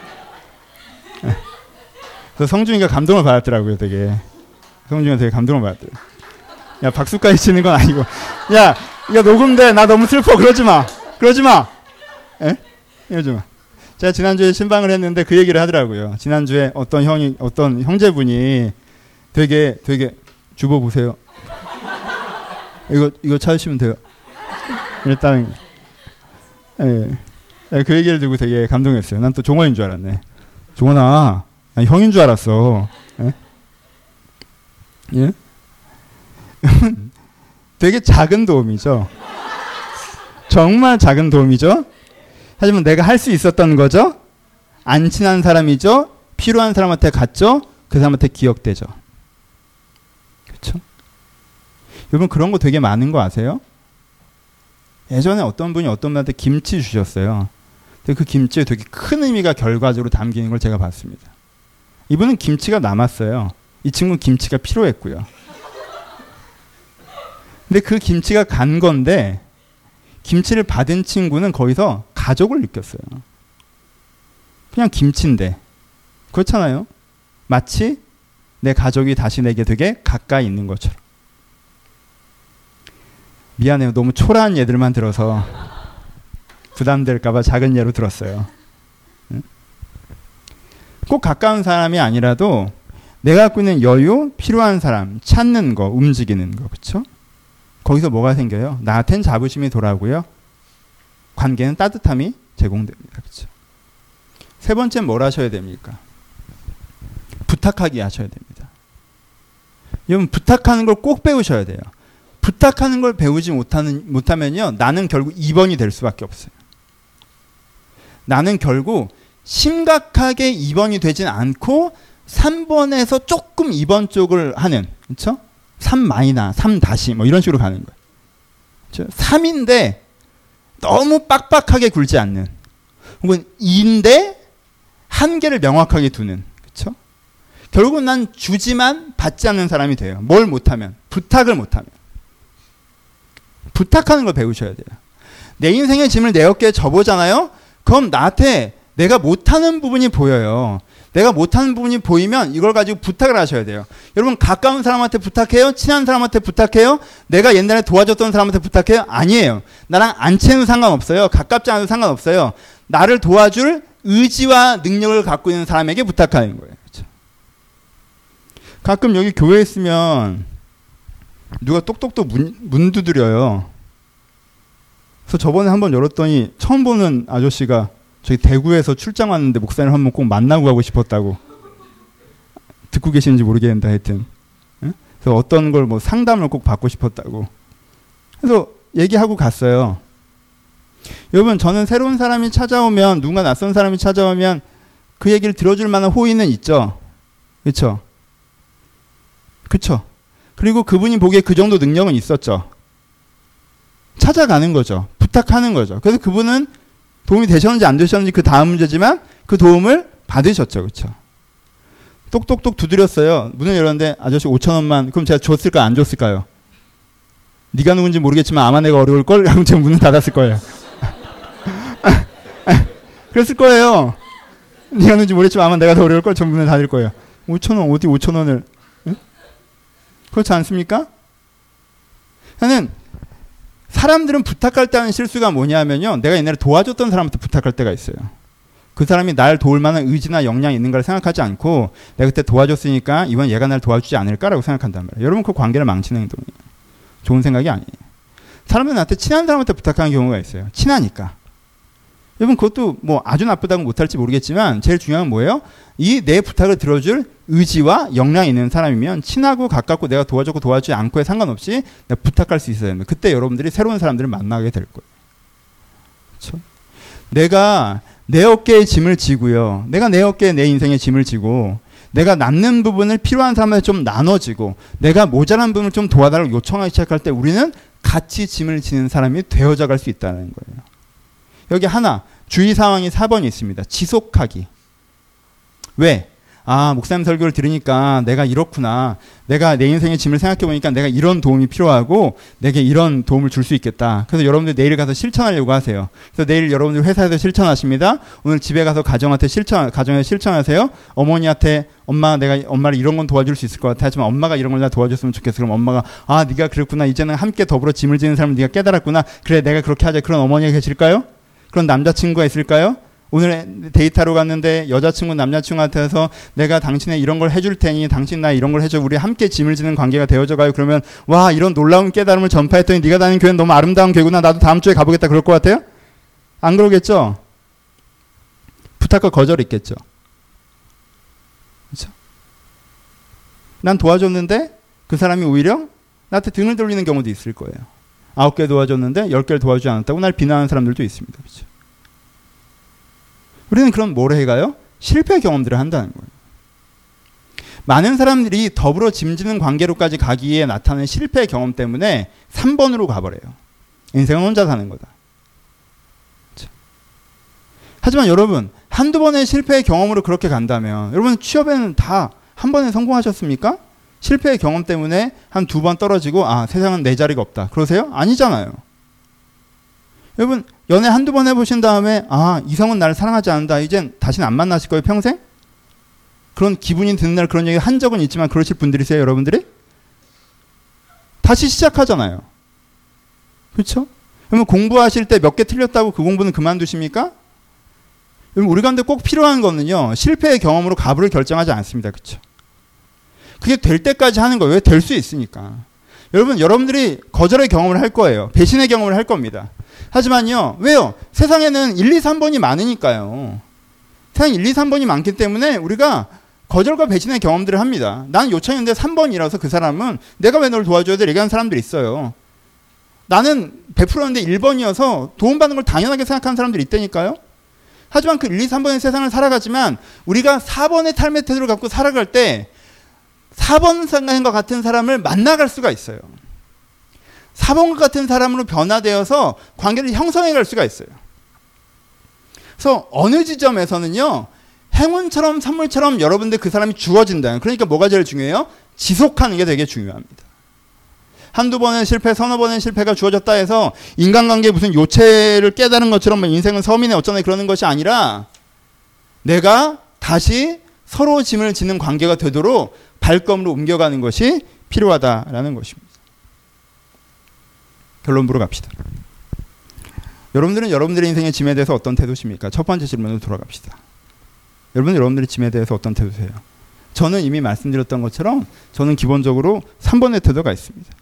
Speaker 1: 그래서 성중이가 감동을 받았더라고요, 되게. 성중이가 되게 감동을 받았더라고요. 야, 박수까지 치는 건 아니고. 야, 이거 녹음돼. 나 너무 슬퍼. 그러지 마. 그러지 마. 에? 이러지 마. 제가 지난주에 신방을 했는데 그 얘기를 하더라고요. 지난주에 어떤 형이, 어떤 형제분이 되게, 되게, 주보 보세요. 이거, 이거 찾으시면 돼요. 이랬다는, 예. 예, 그 얘기를 듣고 되게 감동했어요. 난 또 종원인 줄 알았네. 종원아, 아니, 형인 줄 알았어. 예? 예? 되게 작은 도움이죠. 정말 작은 도움이죠. 하지만 내가 할 수 있었던 거죠. 안 친한 사람이죠. 필요한 사람한테 갔죠. 그 사람한테 기억되죠. 그렇죠? 여러분 그런 거 되게 많은 거 아세요? 예전에 어떤 분이 어떤 분한테 김치 주셨어요. 근데 그 김치에 되게 큰 의미가 결과적으로 담기는 걸 제가 봤습니다. 이분은 김치가 남았어요. 이 친구는 김치가 필요했고요. 근데 그 김치가 간 건데 김치를 받은 친구는 거기서 가족을 느꼈어요. 그냥 김치인데. 그렇잖아요. 마치 내 가족이 다시 내게 되게 가까이 있는 것처럼. 미안해요. 너무 초라한 예들만 들어서 부담될까봐 작은 예로 들었어요. 응? 꼭 가까운 사람이 아니라도 내가 갖고 있는 여유, 필요한 사람, 찾는 거, 움직이는 거, 그렇죠? 거기서 뭐가 생겨요? 나한테는 자부심이 돌아오고요. 관계는 따뜻함이 제공됩니다. 그렇죠? 세 번째는 뭘 하셔야 됩니까? 부탁하기 하셔야 됩니다. 여러분 부탁하는 걸 꼭 배우셔야 돼요. 부탁하는 걸 배우지 못하는, 못하면요. 나는 결국 이 번이 될 수밖에 없어요. 나는 결국 심각하게 이 번이 되진 않고 삼 번에서 조금 이 번 쪽을 하는, 그렇죠? 삼 마이너, 삼 다시 뭐 이런 식으로 가는 거예요. 그렇죠? 삼인데 너무 빡빡하게 굴지 않는, 혹은 이인데 한계를 명확하게 두는, 그렇죠? 결국은 난 주지만 받지 않는 사람이 돼요. 뭘 못하면, 부탁을 못하면. 부탁하는 걸 배우셔야 돼요. 내 인생의 짐을 내 어깨에 져보잖아요. 그럼 나한테 내가 못하는 부분이 보여요. 내가 못하는 부분이 보이면 이걸 가지고 부탁을 하셔야 돼요. 여러분 가까운 사람한테 부탁해요? 친한 사람한테 부탁해요? 내가 옛날에 도와줬던 사람한테 부탁해요? 아니에요. 나랑 안 친해도 상관없어요. 가깝지 않아도 상관없어요. 나를 도와줄 의지와 능력을 갖고 있는 사람에게 부탁하는 거예요. 그렇죠? 가끔 여기 교회에 있으면 누가 똑똑똑 문, 문 두드려요. 그래서 저번에 한번 열었더니 처음 보는 아저씨가 저희 대구에서 출장 왔는데 목사님 한번 꼭 만나고 가고 싶었다고. 듣고 계시는지 모르겠는데 하여튼. 응? 그래서 어떤 걸 뭐 상담을 꼭 받고 싶었다고. 그래서 얘기하고 갔어요. 여러분 저는 새로운 사람이 찾아오면, 누군가 낯선 사람이 찾아오면 그 얘기를 들어줄 만한 호의는 있죠. 그렇죠? 그렇죠? 그리고 그분이 보기에 그 정도 능력은 있었죠. 찾아가는 거죠. 부탁하는 거죠. 그래서 그분은 도움이 되셨는지 안 되셨는지 그 다음 문제지만 그 도움을 받으셨죠. 그렇죠? 똑똑똑 두드렸어요. 문을 열었는데 아저씨 오천 원만. 그럼 제가 줬을까요? 안 줬을까요? 네가 누군지 모르겠지만 아마 내가 어려울걸? 그럼 제가 문을 닫았을 거예요. 그랬을 거예요. 네가 누군지 모르겠지만 아마 내가 더 어려울걸? 전 문을 닫을 거예요. 오천 원 어디 오천 원을. 응? 그렇지 않습니까? 저는 사람들은 부탁할 때 하는 실수가 뭐냐면요. 내가 옛날에 도와줬던 사람한테 부탁할 때가 있어요. 그 사람이 날 도울 만한 의지나 역량이 있는 걸 생각하지 않고 내가 그때 도와줬으니까 이번 얘가 날 도와주지 않을까라고 생각한단 말이에요. 여러분 그 관계를 망치는 행동이에요. 좋은 생각이 아니에요. 사람들은 나한테 친한 사람한테 부탁하는 경우가 있어요. 친하니까. 여러분 그것도 뭐 아주 나쁘다고 못할지 모르겠지만 제일 중요한 건 뭐예요? 이 내 부탁을 들어줄 의지와 역량이 있는 사람이면 친하고 가깝고 내가 도와줬고 도와주지 않고에 상관없이 내가 부탁할 수 있어야 됩니다. 그때 여러분들이 새로운 사람들을 만나게 될 거예요. 그렇죠? 내가 내 어깨에 짐을 지고요. 내가 내 어깨에 내 인생의 짐을 지고 내가 남는 부분을 필요한 사람한테 좀 나눠지고 내가 모자란 부분을 좀 도와달라고 요청하기 시작할 때 우리는 같이 짐을 지는 사람이 되어져 갈 수 있다는 거예요. 여기 하나 주의 사항이 사 번이 있습니다. 지속하기. 왜? 아, 목사님 설교를 들으니까 내가 이렇구나. 내가 내 인생의 짐을 생각해 보니까 내가 이런 도움이 필요하고 내게 이런 도움을 줄 수 있겠다. 그래서 여러분들 내일 가서 실천하려고 하세요. 그래서 내일 여러분들 회사에서 실천하십니다. 오늘 집에 가서 가정한테 실천, 가정에 실천하세요. 어머니한테 엄마 내가 엄마를 이런 건 도와줄 수 있을 것 같아. 하지만 엄마가 이런 걸 나 도와줬으면 좋겠어. 그럼 엄마가 아, 네가 그랬구나. 이제는 함께 더불어 짐을 지는 사람을 네가 깨달았구나. 그래, 내가 그렇게 하자. 그런 어머니가 계실까요? 그런 남자친구가 있을까요? 오늘 데이트하러 갔는데 여자친구 남자친구한테서 내가 당신의 이런 걸 해줄 테니 당신 나 이런 걸 해줘. 우리 함께 짐을 지는 관계가 되어져 가요. 그러면 와, 이런 놀라운 깨달음을 전파했더니 네가 다니는 교회는 너무 아름다운 교회구나. 나도 다음 주에 가보겠다. 그럴 것 같아요? 안 그러겠죠? 부탁과 거절이 있겠죠. 그렇죠? 난 도와줬는데 그 사람이 오히려 나한테 등을 돌리는 경우도 있을 거예요. 아홉 개 도와줬는데 열 개를 도와주지 않았다고 날 비난하는 사람들도 있습니다. 그렇죠? 우리는 그럼 뭘 해가요? 실패 경험들을 한다는 거예요. 많은 사람들이 더불어 짐지는 관계로까지 가기에 나타나는 실패 경험 때문에 삼 번으로 가버려요. 인생은 혼자 사는 거다. 그렇죠? 하지만 여러분, 한두 번의 실패의 경험으로 그렇게 간다면 여러분 취업에는 다 한 번에 성공하셨습니까? 실패의 경험 때문에 한 두 번 떨어지고 아 세상은 내 자리가 없다. 그러세요? 아니잖아요. 여러분 연애 한두 번 해보신 다음에 아 이성은 나를 사랑하지 않는다. 이젠 다시는 안 만나실 거예요 평생? 그런 기분이 드는 날 그런 얘기 한 적은 있지만 그러실 분들이세요 여러분들이? 다시 시작하잖아요. 그렇죠? 그러면 공부하실 때 몇 개 틀렸다고 그 공부는 그만두십니까? 여러분 우리 가운데 꼭 필요한 거는요. 실패의 경험으로 가부를 결정하지 않습니다. 그렇죠? 그게 될 때까지 하는 거예요. 왜? 될 수 있으니까. 여러분 여러분들이 거절의 경험을 할 거예요. 배신의 경험을 할 겁니다. 하지만요. 왜요? 세상에는 일, 이, 삼 번이 많으니까요. 세상 일, 이, 삼 번이 많기 때문에 우리가 거절과 배신의 경험들을 합니다. 나는 요청했는데 삼 번이라서 그 사람은 내가 왜 널 도와줘야 돼? 얘기하는 사람들이 있어요. 나는 베풀었는데 일 번이어서 도움받는 걸 당연하게 생각하는 사람들이 있다니까요. 하지만 그 일, 이, 삼 번의 세상을 살아가지만 우리가 사 번의 삶의 태도를 갖고 살아갈 때 사 번 생각과 같은 사람을 만나갈 수가 있어요. 사 번과 같은 사람으로 변화되어서 관계를 형성해 갈 수가 있어요. 그래서 어느 지점에서는요. 행운처럼 선물처럼 여러분들 그 사람이 주어진다. 그러니까 뭐가 제일 중요해요? 지속하는 게 되게 중요합니다. 한두 번의 실패, 서너 번의 실패가 주어졌다 해서 인간관계에 무슨 요체를 깨달은 것처럼 인생은 서민의 어쩌네 그러는 것이 아니라 내가 다시 서로 짐을 지는 관계가 되도록 발걸음으로 옮겨가는 것이 필요하다라는 것입니다. 결론부로 갑시다. 여러분들은 여러분들의 인생의 짐에 대해서 어떤 태도십니까? 첫 번째 질문으로 돌아갑시다. 여러분은 여러분들의 짐에 대해서 어떤 태도세요? 저는 이미 말씀드렸던 것처럼 저는 기본적으로 삼 번의 태도가 있습니다.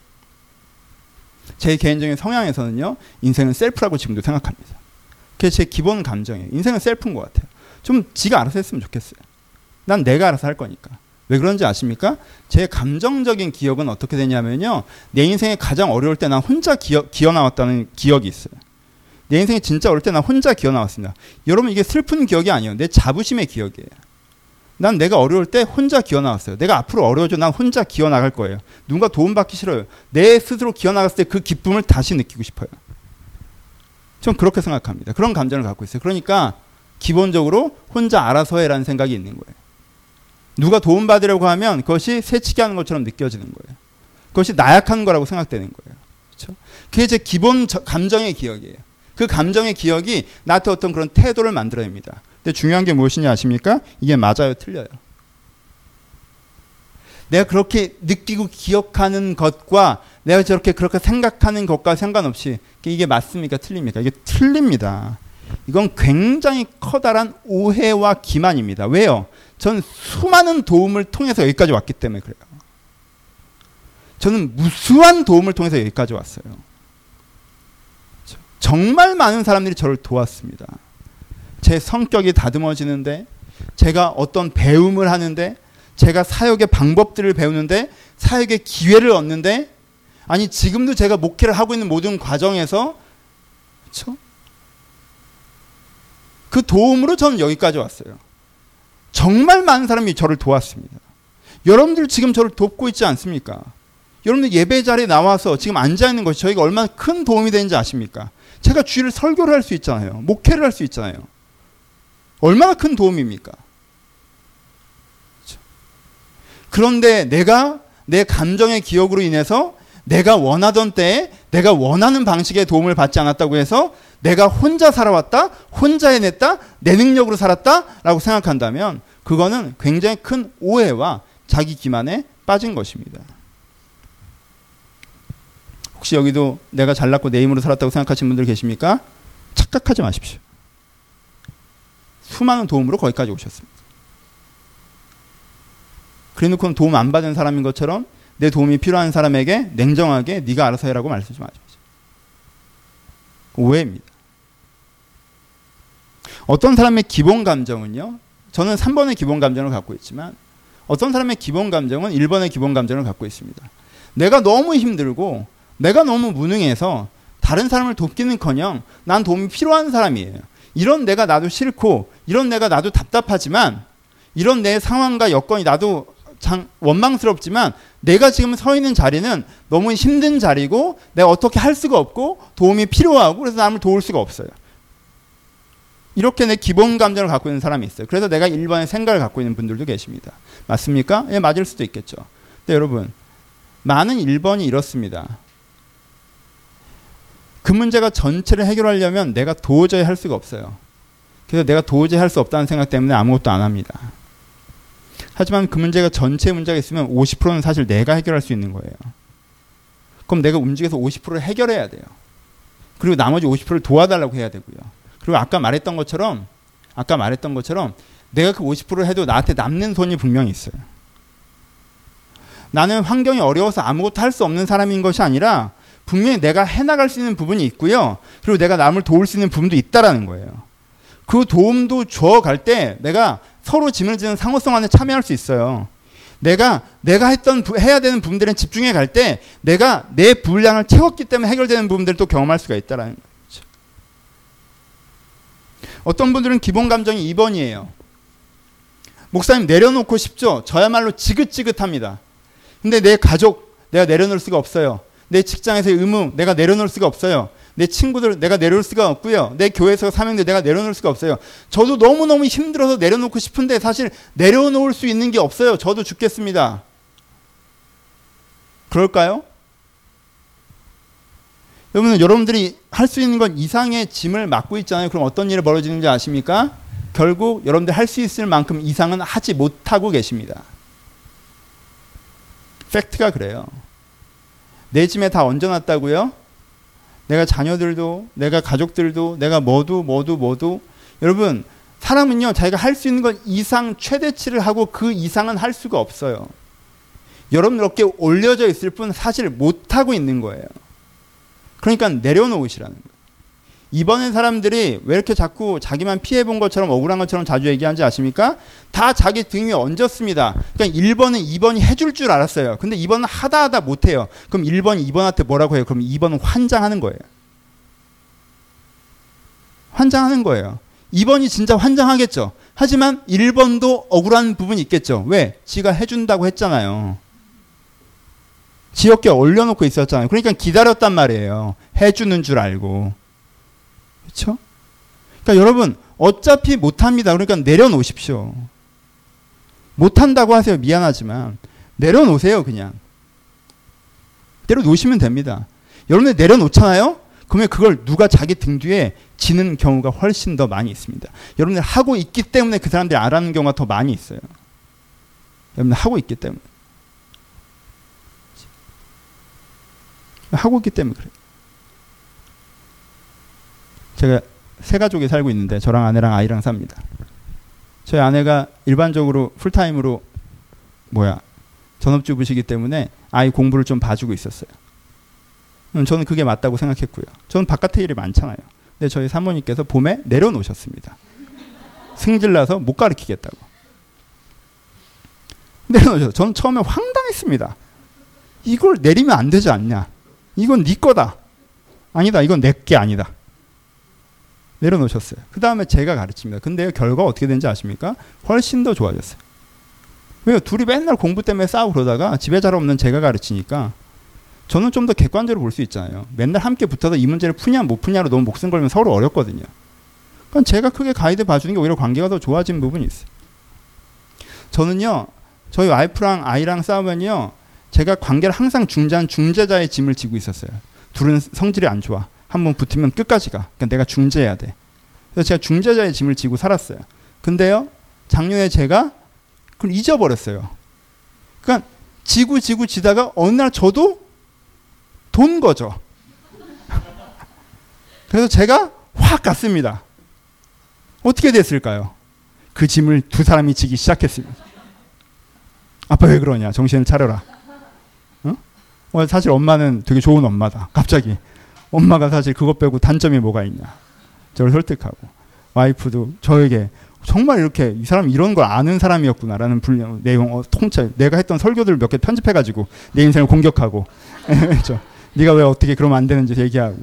Speaker 1: 제 개인적인 성향에서는요. 인생은 셀프라고 지금도 생각합니다. 그게 제 기본 감정이에요. 인생은 셀프인 것 같아요. 좀 지가 알아서 했으면 좋겠어요. 난 내가 알아서 할 거니까. 왜 그런지 아십니까? 제 감정적인 기억은 어떻게 되냐면요. 내 인생에 가장 어려울 때 난 혼자 기어, 기어 나왔다는 기억이 있어요. 내 인생에 진짜 어려울 때 난 혼자 기어 나왔습니다. 여러분 이게 슬픈 기억이 아니에요. 내 자부심의 기억이에요. 난 내가 어려울 때 혼자 기어 나왔어요. 내가 앞으로 어려워져 난 혼자 기어 나갈 거예요. 누군가 도움받기 싫어요. 내 스스로 기어 나갔을 때 그 기쁨을 다시 느끼고 싶어요. 전 그렇게 생각합니다. 그런 감정을 갖고 있어요. 그러니까 기본적으로 혼자 알아서 해라는 생각이 있는 거예요. 누가 도움받으려고 하면 그것이 새치기 하는 것처럼 느껴지는 거예요. 그것이 나약한 거라고 생각되는 거예요. 그렇죠? 그게 제 기본 저, 감정의 기억이에요. 그 감정의 기억이 나한테 어떤 그런 태도를 만들어냅니다. 근데 중요한 게 무엇이냐 아십니까? 이게 맞아요, 틀려요. 내가 그렇게 느끼고 기억하는 것과 내가 저렇게 그렇게 생각하는 것과 상관없이 이게 맞습니까? 틀립니까? 이게 틀립니다. 이건 굉장히 커다란 오해와 기만입니다. 왜요? 전 수많은 도움을 통해서 여기까지 왔기 때문에 그래요. 저는 무수한 도움을 통해서 여기까지 왔어요. 정말 많은 사람들이 저를 도왔습니다. 제 성격이 다듬어지는데, 제가 어떤 배움을 하는데, 제가 사역의 방법들을 배우는데, 사역의 기회를 얻는데, 아니 지금도 제가 목회를 하고 있는 모든 과정에서 그렇죠? 그 도움으로 저는 여기까지 왔어요. 정말 많은 사람이 저를 도왔습니다. 여러분들 지금 저를 돕고 있지 않습니까? 여러분들 예배 자리에 나와서 지금 앉아있는 것이 저희가 얼마나 큰 도움이 되는지 아십니까? 제가 주일을 설교를 할 수 있잖아요. 목회를 할 수 있잖아요. 얼마나 큰 도움입니까? 그렇죠? 그런데 내가 내 감정의 기억으로 인해서 내가 원하던 때에 내가 원하는 방식의 도움을 받지 않았다고 해서 내가 혼자 살아왔다, 혼자 해냈다, 내 능력으로 살았다라고 생각한다면 그거는 굉장히 큰 오해와 자기 기만에 빠진 것입니다. 혹시 여기도 내가 잘났고 내 힘으로 살았다고 생각하시는 분들 계십니까? 착각하지 마십시오. 수많은 도움으로 거기까지 오셨습니다. 그래놓고는 도움 안 받은 사람인 것처럼 내 도움이 필요한 사람에게 냉정하게 네가 알아서 해라고 말씀하지 마십시오. 오해입니다. 어떤 사람의 기본 감정은요. 저는 삼 번의 기본 감정을 갖고 있지만 어떤 사람의 기본 감정은 일 번의 기본 감정을 갖고 있습니다. 내가 너무 힘들고 내가 너무 무능해서 다른 사람을 돕기는커녕 난 도움이 필요한 사람이에요. 이런 내가 나도 싫고 이런 내가 나도 답답하지만 이런 내 상황과 여건이 나도 장, 원망스럽지만 내가 지금 서 있는 자리는 너무 힘든 자리고 내가 어떻게 할 수가 없고 도움이 필요하고 그래서 남을 도울 수가 없어요. 이렇게 내 기본 감정을 갖고 있는 사람이 있어요. 그래서 내가 일 번의 생각을 갖고 있는 분들도 계십니다. 맞습니까? 예, 맞을 수도 있겠죠. 근데 여러분, 많은 일 번이 이렇습니다. 그 문제가 전체를 해결하려면 내가 도저히 할 수가 없어요. 그래서 내가 도저히 할 수 없다는 생각 때문에 아무것도 안 합니다. 하지만 그 문제가 전체 문제가 있으면 오십 퍼센트는 사실 내가 해결할 수 있는 거예요. 그럼 내가 움직여서 오십 퍼센트를 해결해야 돼요. 그리고 나머지 오십 퍼센트를 도와달라고 해야 되고요. 그리고 아까 말했던 것처럼 아까 말했던 것처럼 내가 그 오십 퍼센트를 해도 나한테 남는 손이 분명히 있어요. 나는 환경이 어려워서 아무것도 할 수 없는 사람인 것이 아니라 분명히 내가 해나갈 수 있는 부분이 있고요. 그리고 내가 남을 도울 수 있는 부분도 있다라는 거예요. 그 도움도 줘갈 때 내가 서로 짐을 지는 상호성 안에 참여할 수 있어요. 내가 내가 했던 해야 되는 부분들은 집중해 갈 때 내가 내 분량을 채웠기 때문에 해결되는 부분들을 또 경험할 수가 있다라는 거죠. 어떤 분들은 기본 감정이 이 번이에요. 목사님 내려놓고 싶죠? 저야말로 지긋지긋합니다. 근데 내 가족 내가 내려놓을 수가 없어요. 내 직장에서의 의무 내가 내려놓을 수가 없어요. 내 친구들 내가 내려올 수가 없고요. 내 교회에서 사명들 내가 내려놓을 수가 없어요. 저도 너무너무 힘들어서 내려놓고 싶은데 사실 내려놓을 수 있는 게 없어요. 저도 죽겠습니다. 그럴까요? 여러분, 여러분들이 할 수 있는 건 이상의 짐을 맡고 있잖아요. 그럼 어떤 일이 벌어지는지 아십니까? 결국 여러분들 할 수 있을 만큼 이상은 하지 못하고 계십니다. 팩트가 그래요. 내 짐에 다 얹어놨다고요? 내가 자녀들도 내가 가족들도 내가 모두 모두 모두 여러분 사람은요 자기가 할 수 있는 것 이상 최대치를 하고 그 이상은 할 수가 없어요. 여러분 어깨에 올려져 있을 뿐 사실 못하고 있는 거예요. 그러니까 내려놓으시라는 거예요. 이번에 사람들이 왜 이렇게 자꾸 자기만 피해본 것처럼 억울한 것처럼 자주 얘기하는지 아십니까? 다 자기 등 위에 얹었습니다. 그러니까 일 번은 이 번이 해줄 줄 알았어요. 근데 이 번은 하다 하다 못해요. 그럼 일 번이 이 번한테 뭐라고 해요? 그럼 이 번은 환장하는 거예요. 환장하는 거예요. 이 번이 진짜 환장하겠죠. 하지만 일 번도 억울한 부분이 있겠죠. 왜? 지가 해준다고 했잖아요. 지 어깨에 올려놓고 있었잖아요. 그러니까 기다렸단 말이에요. 해주는 줄 알고. 그렇죠? 그러니까 여러분 어차피 못합니다. 그러니까 내려놓으십시오. 못한다고 하세요. 미안하지만 내려놓으세요. 그냥 내려놓으시면 됩니다. 여러분들 내려놓잖아요. 그러면 그걸 누가 자기 등 뒤에 지는 경우가 훨씬 더 많이 있습니다. 여러분들 하고 있기 때문에 그 사람들이 알아는 경우가 더 많이 있어요. 여러분들 하고 있기 때문에 하고 있기 때문에 그래요. 제가 세 가족이 살고 있는데 저랑 아내랑 아이랑 삽니다. 저희 아내가 일반적으로 풀타임으로 뭐야 전업주부시기 때문에 아이 공부를 좀 봐주고 있었어요. 저는 그게 맞다고 생각했고요. 저는 바깥에 일이 많잖아요. 근데 저희 사모님께서 봄에 내려놓으셨습니다. 승질나서 못 가르치겠다고. 내려놓으셨어요. 저는 처음에 황당했습니다. 이걸 내리면 안 되지 않냐. 이건 네 거다. 아니다. 이건 내 게 아니다. 내려놓으셨어요. 그 다음에 제가 가르칩니다. 근데 결과가 어떻게 되는지 아십니까? 훨씬 더 좋아졌어요. 왜요? 둘이 맨날 공부 때문에 싸우고 그러다가 집에 잘 없는 제가 가르치니까 저는 좀 더 객관적으로 볼 수 있잖아요. 맨날 함께 붙어서 이 문제를 푸냐 못 푸냐로 너무 목숨 걸면 서로 어렵거든요. 그러니까 제가 크게 가이드 봐주는 게 오히려 관계가 더 좋아진 부분이 있어요. 저는요. 저희 와이프랑 아이랑 싸우면요. 제가 관계를 항상 중재한 중재자의 짐을 지고 있었어요. 둘은 성질이 안 좋아. 한번 붙으면 끝까지 가. 그러니까 내가 중재해야 돼. 그래서 제가 중재자의 짐을 지고 살았어요. 근데요. 작년에 제가 그걸 잊어버렸어요. 그러니까 지고 지고 지다가 어느 날 저도 돈 거죠. 그래서 제가 확 갔습니다. 어떻게 됐을까요? 그 짐을 두 사람이 지기 시작했습니다. 아빠 왜 그러냐? 정신을 차려라. 어? 어, 사실 엄마는 되게 좋은 엄마다. 갑자기. 엄마가 사실 그것 빼고 단점이 뭐가 있냐. 저를 설득하고. 와이프도 저에게 정말 이렇게 이 사람 이런 걸 아는 사람이었구나라는 내용, 어, 통찰. 내가 했던 설교들 몇 개 편집해가지고 내 인생을 공격하고. 그렇죠. 네가 왜 어떻게 그러면 안 되는지 얘기하고.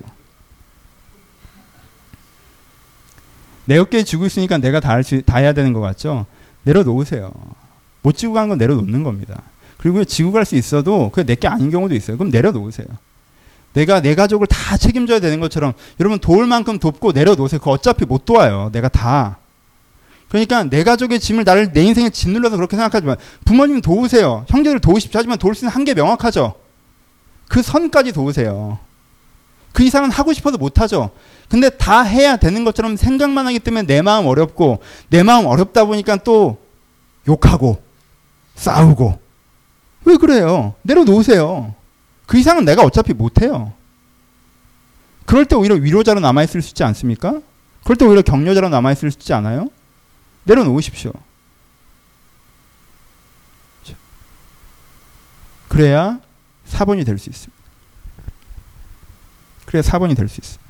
Speaker 1: 내 어깨에 쥐고 있으니까 내가 다, 할 수, 다 해야 되는 것 같죠? 내려놓으세요. 못 지고 간 건 내려놓는 겁니다. 그리고 지고 갈 수 있어도 그게 내게 아닌 경우도 있어요. 그럼 내려놓으세요. 내가 내 가족을 다 책임져야 되는 것처럼 여러분 도울 만큼 돕고 내려놓으세요. 그거 어차피 못 도와요. 내가 다. 그러니까 내 가족의 짐을 나를 내 인생에 짓눌러서 그렇게 생각하지 마. 부모님 도우세요. 형제를 도우십시오. 하지만 도울 수 있는 한계 명확하죠. 그 선까지 도우세요. 그 이상은 하고 싶어도 못하죠. 근데 다 해야 되는 것처럼 생각만 하기 때문에 내 마음 어렵고 내 마음 어렵다 보니까 또 욕하고 싸우고. 왜 그래요? 내려놓으세요. 그 이상은 내가 어차피 못해요. 그럴 때 오히려 위로자로 남아있을 수 있지 않습니까? 그럴 때 오히려 격려자로 남아있을 수 있지 않아요? 내려놓으십시오. 그래야 사 번이 될 수 있습니다. 그래야 사 번이 될 수 있어요.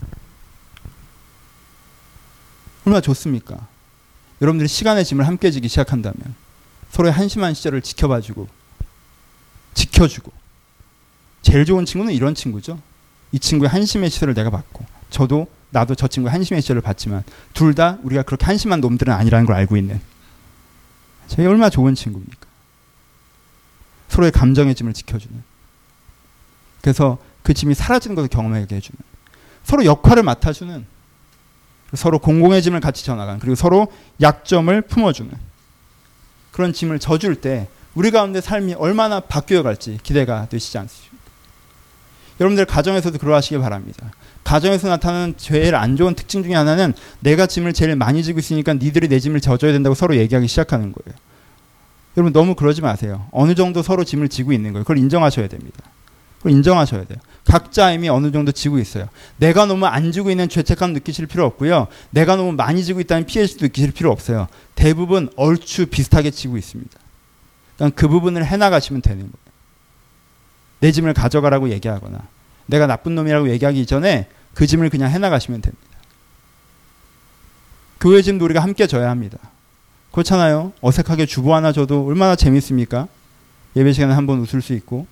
Speaker 1: 얼마나 좋습니까? 여러분들이 시간의 짐을 함께 지기 시작한다면 서로의 한심한 시절을 지켜봐주고 지켜주고 제일 좋은 친구는 이런 친구죠. 이 친구의 한심의 시절을 내가 받고 저도 나도 저 친구의 한심의 시절을 받지만 둘 다 우리가 그렇게 한심한 놈들은 아니라는 걸 알고 있는 저게 얼마나 좋은 친구입니까? 서로의 감정의 짐을 지켜주는 그래서 그 짐이 사라지는 것을 경험하게 해주는 서로 역할을 맡아주는 서로 공공의 짐을 같이 져나가는 그리고 서로 약점을 품어주는 그런 짐을 져줄 때 우리 가운데 삶이 얼마나 바뀌어 갈지 기대가 되시지 않습니까? 여러분들 가정에서도 그러하시길 바랍니다. 가정에서 나타나는 제일 안 좋은 특징 중에 하나는 내가 짐을 제일 많이 지고 있으니까 니들이 내 짐을 져줘야 된다고 서로 얘기하기 시작하는 거예요. 여러분 너무 그러지 마세요. 어느 정도 서로 짐을 지고 있는 거예요. 그걸 인정하셔야 됩니다. 그걸 인정하셔야 돼요. 각자 이미 어느 정도 지고 있어요. 내가 너무 안 지고 있는 죄책감 느끼실 필요 없고요. 내가 너무 많이 지고 있다는 피해도 느끼실 필요 없어요. 대부분 얼추 비슷하게 지고 있습니다. 그러니까 그 부분을 해나가시면 되는 거예요. 내 짐을 가져가라고 얘기하거나 내가 나쁜 놈이라고 얘기하기 전에 그 짐을 그냥 해나가시면 됩니다. 교회 짐도 우리가 함께 져야 합니다. 그렇잖아요. 어색하게 주보 하나 줘도 얼마나 재밌습니까? 예배 시간에 한번 웃을 수 있고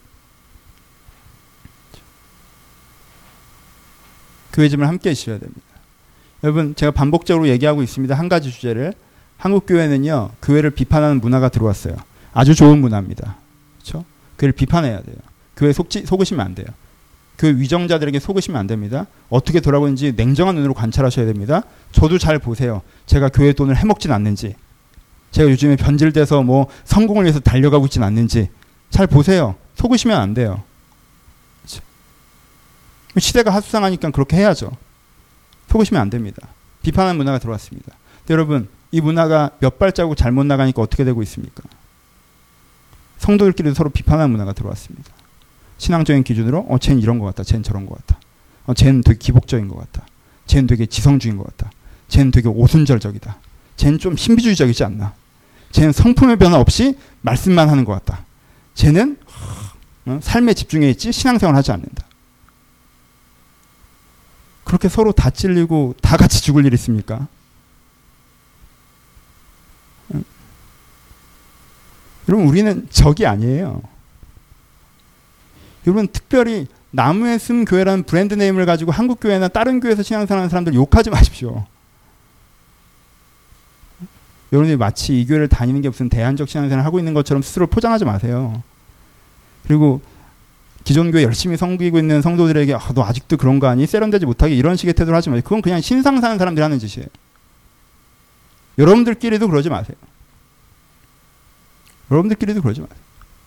Speaker 1: 교회 짐을 함께 지셔야 됩니다. 여러분 제가 반복적으로 얘기하고 있습니다. 한 가지 주제를 한국 교회는요. 교회를 비판하는 문화가 들어왔어요. 아주 좋은 문화입니다. 그렇죠? 교회를 비판해야 돼요. 교회 속지, 속으시면 안 돼요. 교회 위정자들에게 속으시면 안 됩니다. 어떻게 돌아보는지 냉정한 눈으로 관찰하셔야 됩니다. 저도 잘 보세요. 제가 교회 돈을 해먹진 않는지 제가 요즘에 변질돼서 뭐 성공을 위해서 달려가고 있진 않는지 잘 보세요. 속으시면 안 돼요. 그렇죠? 시대가 하수상하니까 그렇게 해야죠. 속으시면 안 됩니다. 비판하는 문화가 들어왔습니다. 근데 여러분 이 문화가 몇 발자국 잘못 나가니까 어떻게 되고 있습니까? 성도들끼리도 서로 비판하는 문화가 들어왔습니다. 신앙적인 기준으로 어, 쟤는 이런 것 같다. 쟤는 저런 것 같다. 어, 쟤는 되게 기복적인 것 같다. 쟤는 되게 지성주의인 것 같다. 쟤는 되게 오순절적이다. 쟤는 좀 신비주의적이지 않나. 쟤는 성품의 변화 없이 말씀만 하는 것 같다. 쟤는 어, 삶에 집중해 있지 신앙생활 하지 않는다. 그렇게 서로 다 찔리고 다 같이 죽을 일 있습니까? 음. 여러분 우리는 적이 아니에요. 여러분 특별히 나무에 쓴 교회라는 브랜드 네임을 가지고 한국 교회나 다른 교회에서 신앙생활하는 사람들 욕하지 마십시오. 여러분이 마치 이 교회를 다니는 게 무슨 대안적 신앙생활을 하고 있는 것처럼 스스로 포장하지 마세요. 그리고 기존 교회 열심히 섬기고 있는 성도들에게 아, 너 아직도 그런 거 아니? 세련되지 못하게 이런 식의 태도를 하지 마세요. 그건 그냥 신상 사는 사람들이 하는 짓이에요. 여러분들끼리도 그러지 마세요. 여러분들끼리도 그러지 마세요.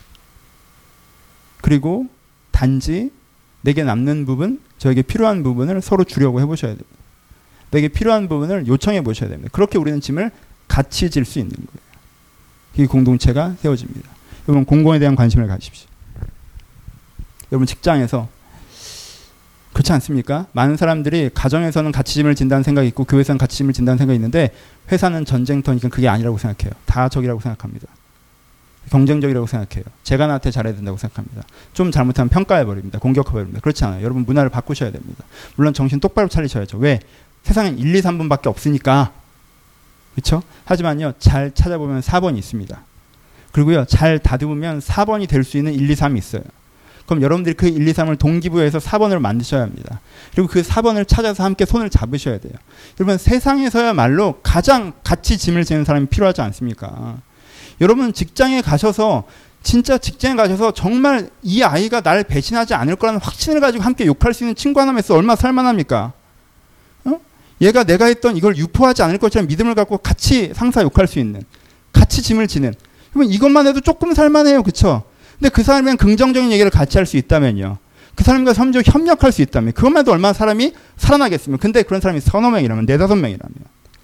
Speaker 1: 그리고 단지 내게 남는 부분, 저에게 필요한 부분을 서로 주려고 해보셔야 됩니다. 내게 필요한 부분을 요청해 보셔야 됩니다. 그렇게 우리는 짐을 같이 질 수 있는 거예요. 이 공동체가 세워집니다. 여러분 공공에 대한 관심을 가지십시오. 여러분 직장에서 그렇지 않습니까? 많은 사람들이 가정에서는 같이 짐을 진다는 생각이 있고 교회에서는 같이 짐을 진다는 생각이 있는데 회사는 전쟁터니까 그게 아니라고 생각해요. 다 적이라고 생각합니다. 경쟁적이라고 생각해요. 제가 나한테 잘해야 된다고 생각합니다. 좀 잘못하면 평가해버립니다. 공격해버립니다. 그렇지 않아요. 여러분 문화를 바꾸셔야 됩니다. 물론 정신 똑바로 차리셔야죠. 왜? 세상엔 일, 이, 삼 번밖에 없으니까. 그렇죠? 하지만요. 잘 찾아보면 사 번이 있습니다. 그리고요. 잘 다듬으면 사 번이 될 수 있는 일, 이, 삼이 있어요. 그럼 여러분들이 그 일, 이, 삼을 동기부여해서 사 번으로 만드셔야 합니다. 그리고 그 사 번을 찾아서 함께 손을 잡으셔야 돼요. 여러분 세상에서야말로 가장 같이 짐을 지는 사람이 필요하지 않습니까? 여러분 직장에 가셔서 진짜 직장에 가셔서 정말 이 아이가 나를 배신하지 않을 거라는 확신을 가지고 함께 욕할 수 있는 친구 하나만 있어 얼마나 살만합니까? 어? 얘가 내가 했던 이걸 유포하지 않을 것이라는 믿음을 갖고 같이 상사 욕할 수 있는, 같이 짐을 지는. 그러면 이것만 해도 조금 살만해요. 그쵸? 근데 그 사람이랑 긍정적인 얘기를 같이 할 수 있다면요. 그 사람과 섬적 협력할 수 있다면 그것만 해도 얼마나 사람이 살아나겠습니까? 근데 그런 사람이 서너 명이라면, 네다섯 명이라면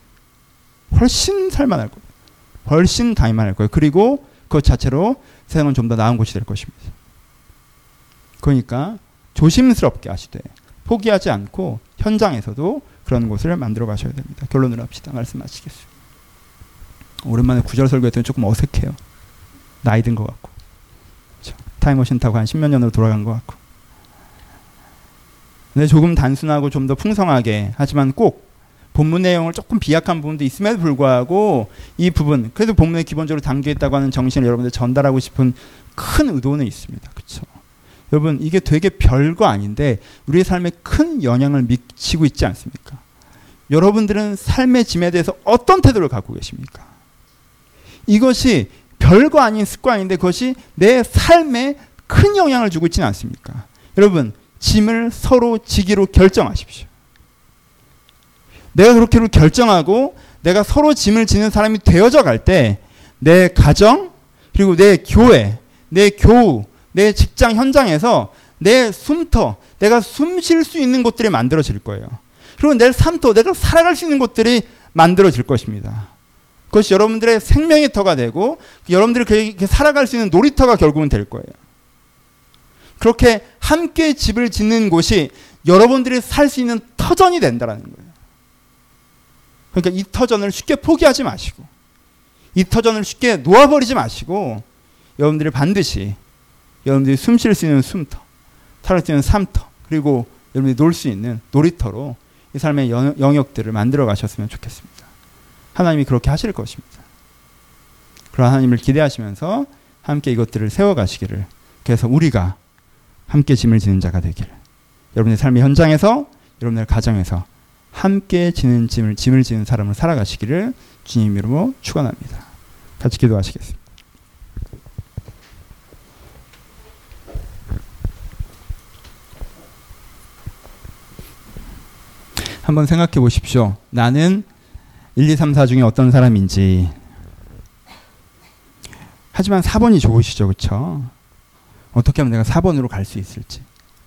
Speaker 1: 훨씬 살만할 거예요. 훨씬 다이만할 거예요. 그리고 그것 자체로 세상은 좀 더 나은 곳이 될 것입니다. 그러니까 조심스럽게 하시되 포기하지 않고 현장에서도 그런 곳을 만들어 가셔야 됩니다. 결론으로 합시다. 말씀 마치겠습니다. 오랜만에 구절 설교했더니 조금 어색해요. 나이 든 것 같고. 그렇죠? 타임머신 타고 한 십몇 년으로 돌아간 것 같고. 근데 조금 단순하고 좀 더 풍성하게, 하지만 꼭 본문 내용을 조금 비약한 부분도 있음에도 불구하고 이 부분, 그래도 본문에 기본적으로 담겨있다고 하는 정신을 여러분들 전달하고 싶은 큰 의도는 있습니다. 그렇죠? 여러분 이게 되게 별거 아닌데 우리의 삶에 큰 영향을 미치고 있지 않습니까? 여러분들은 삶의 짐에 대해서 어떤 태도를 갖고 계십니까? 이것이 별거 아닌 습관인데 그것이 내 삶에 큰 영향을 주고 있지는 않습니까? 여러분 짐을 서로 지기로 결정하십시오. 내가 그렇게 결정하고 내가 서로 짐을 지는 사람이 되어져 갈 때 내 가정, 그리고 내 교회, 내 교우, 내 직장 현장에서 내 숨터, 내가 숨 쉴 수 있는 곳들이 만들어질 거예요. 그리고 내 삶터, 내가 살아갈 수 있는 곳들이 만들어질 것입니다. 그것이 여러분들의 생명의 터가 되고 여러분들이 그렇게 살아갈 수 있는 놀이터가 결국은 될 거예요. 그렇게 함께 집을 짓는 곳이 여러분들이 살 수 있는 터전이 된다는 거예요. 그러니까 이 터전을 쉽게 포기하지 마시고 이 터전을 쉽게 놓아버리지 마시고 여러분들이 반드시 여러분들이 숨 쉴 수 있는 숨터, 살아갈 수 있는 삶터, 그리고 여러분들이 놀 수 있는 놀이터로 이 삶의 영역들을 만들어 가셨으면 좋겠습니다. 하나님이 그렇게 하실 것입니다. 그런 하나님을 기대하시면서 함께 이것들을 세워가시기를, 그래서 우리가 함께 짐을 지는 자가 되기를, 여러분의 삶의 현장에서, 여러분의 가정에서 함께 지는 짐을, 짐을 지는 사람을 살아가시기를 주님 이름으로 축원합니다. 같이 기도하시겠습니다. 한번 생각해 보십시오. 나는 일, 이, 삼, 사 중에 어떤 사람인지. 하지만 사 번이 좋으시죠. 그렇죠? 어떻게 하면 내가 사 번으로 갈 수 있을지.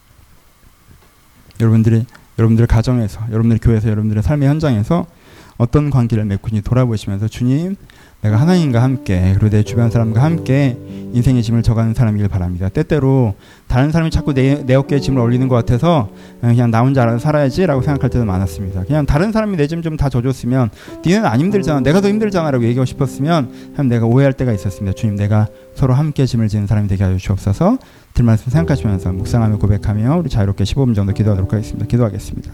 Speaker 1: 여러분들이 여러분들의 가정에서, 여러분들의 교회에서, 여러분들의 삶의 현장에서 어떤 관계를 맺고니 돌아보시면서 주님, 내가 하나님과 함께 그리고 내 주변 사람과 함께 인생의 짐을 져가는 사람이길 바랍니다. 때때로 다른 사람이 자꾸 내, 내 어깨에 짐을 올리는 것 같아서 그냥 나 혼자 알아서 살아야지 라고 생각할 때도 많았습니다. 그냥 다른 사람이 내 짐 좀 다 져줬으면 니는 안 힘들잖아, 내가 더 힘들잖아 라고 얘기하고 싶었으면 참 내가 오해할 때가 있었습니다. 주님, 내가 서로 함께 짐을 지는 사람이 되게 하여 주옵소서. 들 말씀 생각하시면서 묵상하며 고백하며 우리 자유롭게 십오 분 정도 기도하도록 하겠습니다. 기도하겠습니다.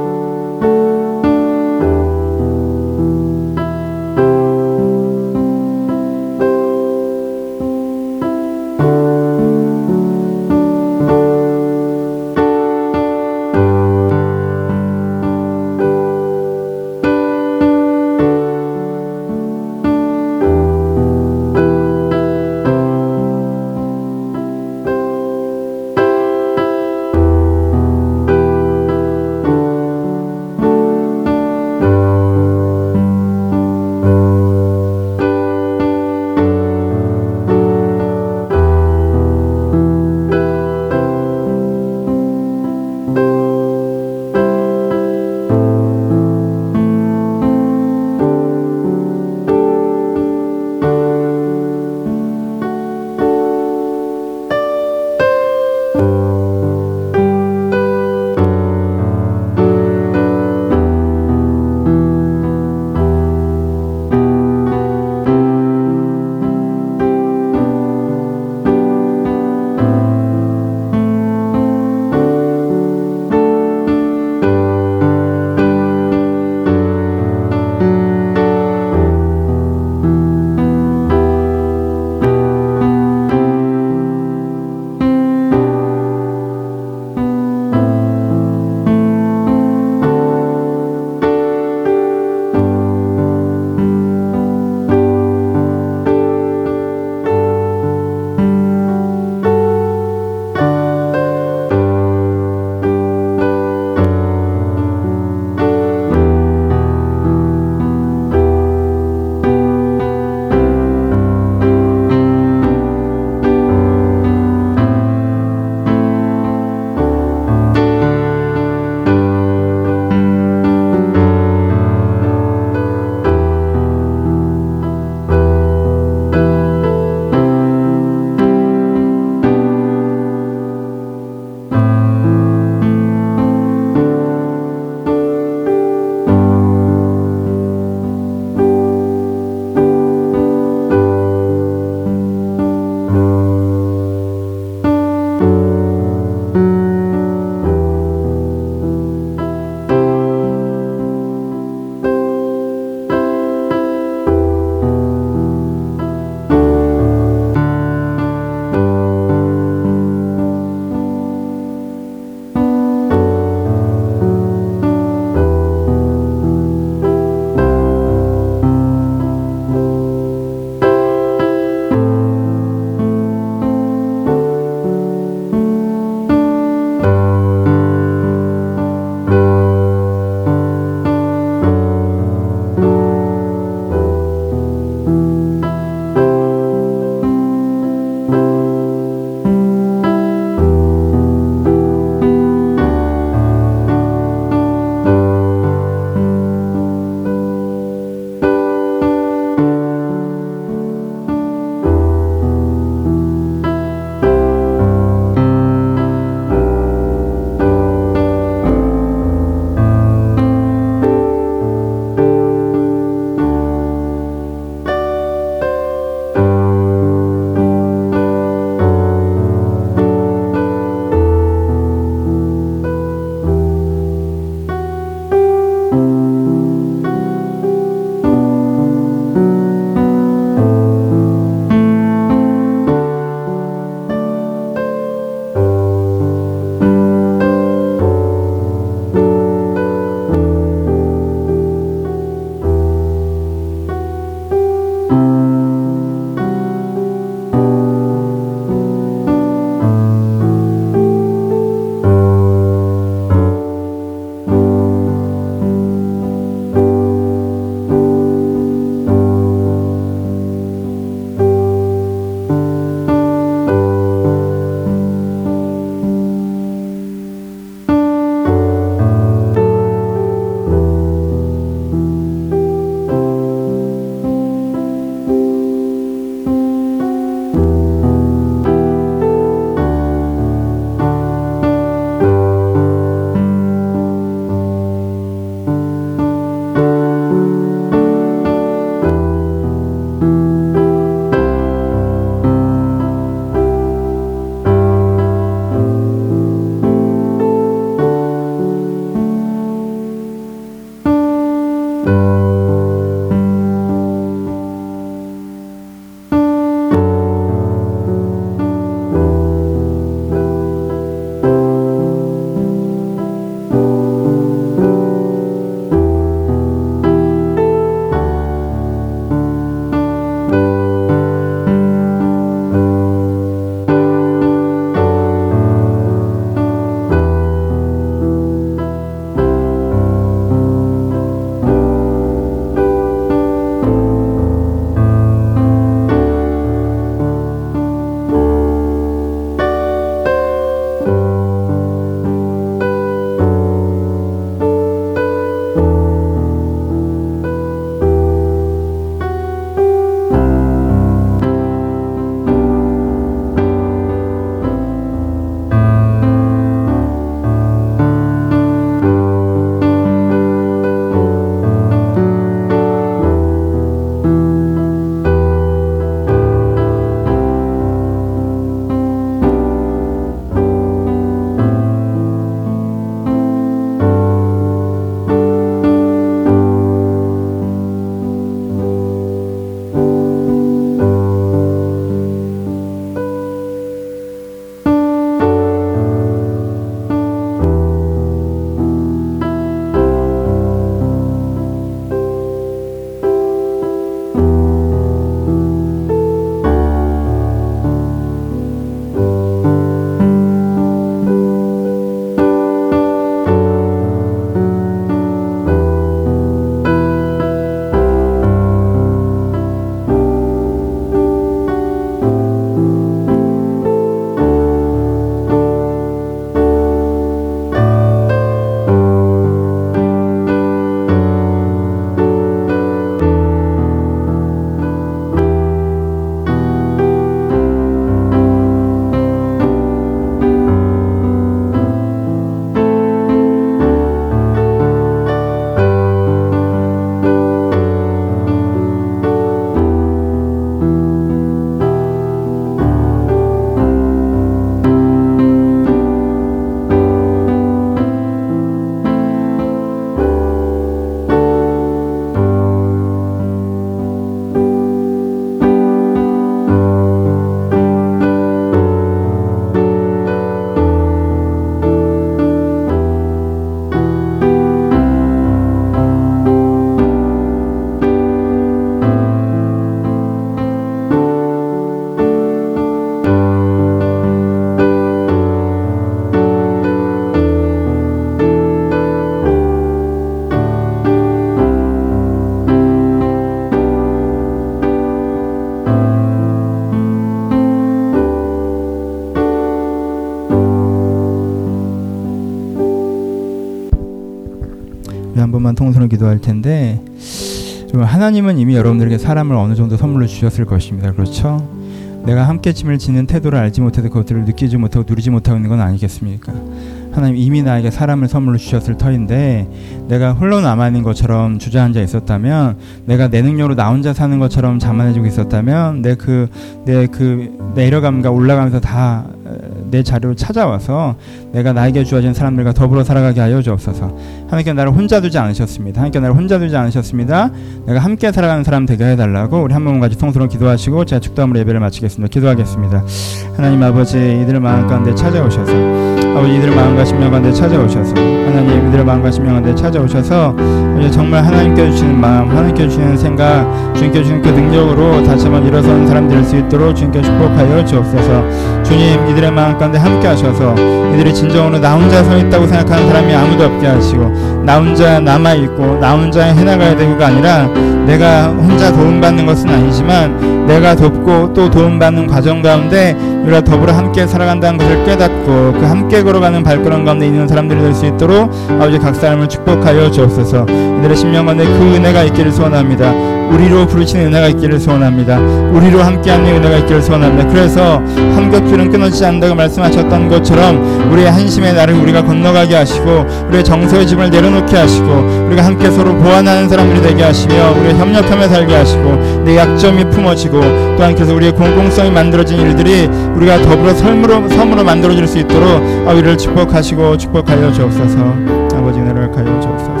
Speaker 2: 통성으로 기도할 텐데, 하나님은 이미 여러분들에게 사람을 어느 정도 선물로 주셨을 것입니다. 그렇죠? 내가 함께 짐을 지는 태도를 알지 못해서 그것들을 느끼지 못하고 누리지 못하고 있는 건 아니겠습니까? 하나님 이미 나에게 사람을 선물로 주셨을 터인데, 내가 홀로 남아있는 것처럼 주저앉아 있었다면, 내가 내 능력으로 나 혼자 사는 것처럼 자만해지고 있었다면, 내 그 내 그 내려감과 올라가면서 다 내 자리로 찾아와서 내가 나에게 주어진 사람들과 더불어 살아가게 하여 주옵소서. 하나님께 나를 혼자 두지 않으셨습니다. 하나님께 나를 혼자 두지 않으셨습니다. 내가 함께 살아가는 사람 되게 해달라고 우리 한 번 같이 통성으로 기도하시고 제가 축도함으로 예배를 마치겠습니다. 기도하겠습니다. 하나님 아버지, 이들의 마음 가운데 찾아오셔서, 아버지 이들의 마음과 심령 가운데 찾아오셔서, 하나님 이들의 마음과 심령 가운데 찾아오셔서 정말 하나님께 주시는 마음, 하나님께 주시는 생각, 주님께 주시는 그 능력으로 다시 한번 일어서는 사람 될 수 있도록 주님께 축복하여 주옵소서. 주님 이들의 마음 가운데 함께 하셔서 이들이 진정으로 나 혼자 서 있다고 생각하는 사람이 아무도 없게 하시고, 나 혼자 남아있고 나 혼자 해나가야 되고가 아니라, 내가 혼자 도움받는 것은 아니지만 내가 돕고 또 도움받는 과정 가운데 우리가 더불어 함께 살아간다는 것을 깨닫고 그 함께 걸어가는 발걸음 가운데 있는 사람들이 될 수 있도록 아버지 각 사람을 축복하여 주옵소서. 이들의 심령 가운데 그 은혜가 있기를 소원합니다. 우리로 부르시는 은혜가 있기를 소원합니다. 우리로 함께하는 은혜가 있기를 소원합니다. 그래서 함격줄은 끊어지지 않는다고 말씀하셨던 것처럼 우리의 한심의 날을 우리가 건너가게 하시고, 우리의 정서의 짐을 내려놓게 하시고, 우리가 함께 서로 보완하는 사람들이 되게 하시며, 우리가 협력하며 살게 하시고, 내 약점이 품어지고, 또한 그래서 우리의 공공성이 만들어진 일들이 우리가 더불어 섬으로, 섬으로 만들어질 수 있도록 우리를 축복하시고 축복하여 주옵소서. 아버지 은혜를 가여 주옵소서.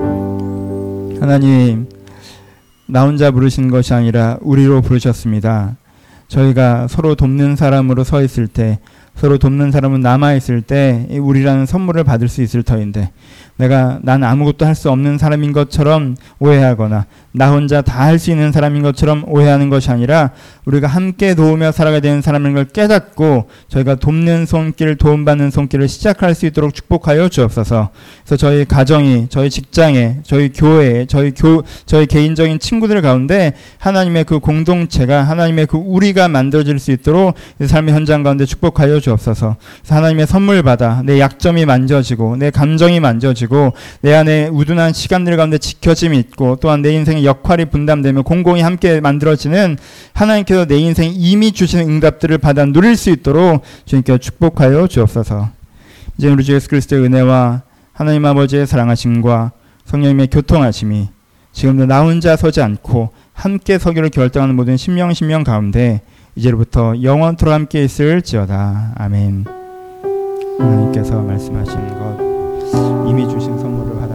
Speaker 2: 하나님, 나 혼자 부르신 것이 아니라 우리로 부르셨습니다. 저희가 서로 돕는 사람으로 서 있을 때, 서로 돕는 사람은 남아있을 때 우리라는 선물을 받을 수 있을 터인데, 내가 난 아무것도 할 수 없는 사람인 것처럼 오해하거나 나 혼자 다 할 수 있는 사람인 것처럼 오해하는 것이 아니라, 우리가 함께 도우며 살아가야 되는 사람인 걸 깨닫고 저희가 돕는 손길, 도움받는 손길을 시작할 수 있도록 축복하여 주옵소서. 그래서 저희 가정이, 저희 직장에, 저희 교회에, 저희 교, 저희 개인적인 친구들 가운데 하나님의 그 공동체가, 하나님의 그 우리가 만들어질 수 있도록 삶의 현장 가운데 축복하여 주옵소서. 그래서 하나님의 선물 받아 내 약점이 만져지고 내 감정이 만져지고 내 안에 우둔한 시간들 가운데 지켜짐이 있고, 또한 내 인생의 역할이 분담되며 공공이 함께 만들어지는, 하나님께서 내 인생에 이미 주시는 응답들을 받아 누릴 수 있도록 주님께 축복하여 주옵소서. 이제 우리 주 예수 그리스도의 은혜와 하나님 아버지의 사랑하심과 성령님의 교통하심이 지금도 나 혼자 서지 않고 함께 서기를 결정하는 모든 심령 심령 가운데 이제부터 영원토록 함께 있을지어다. 아멘. 하나님께서 말씀하신 것, 이미 주신 선물을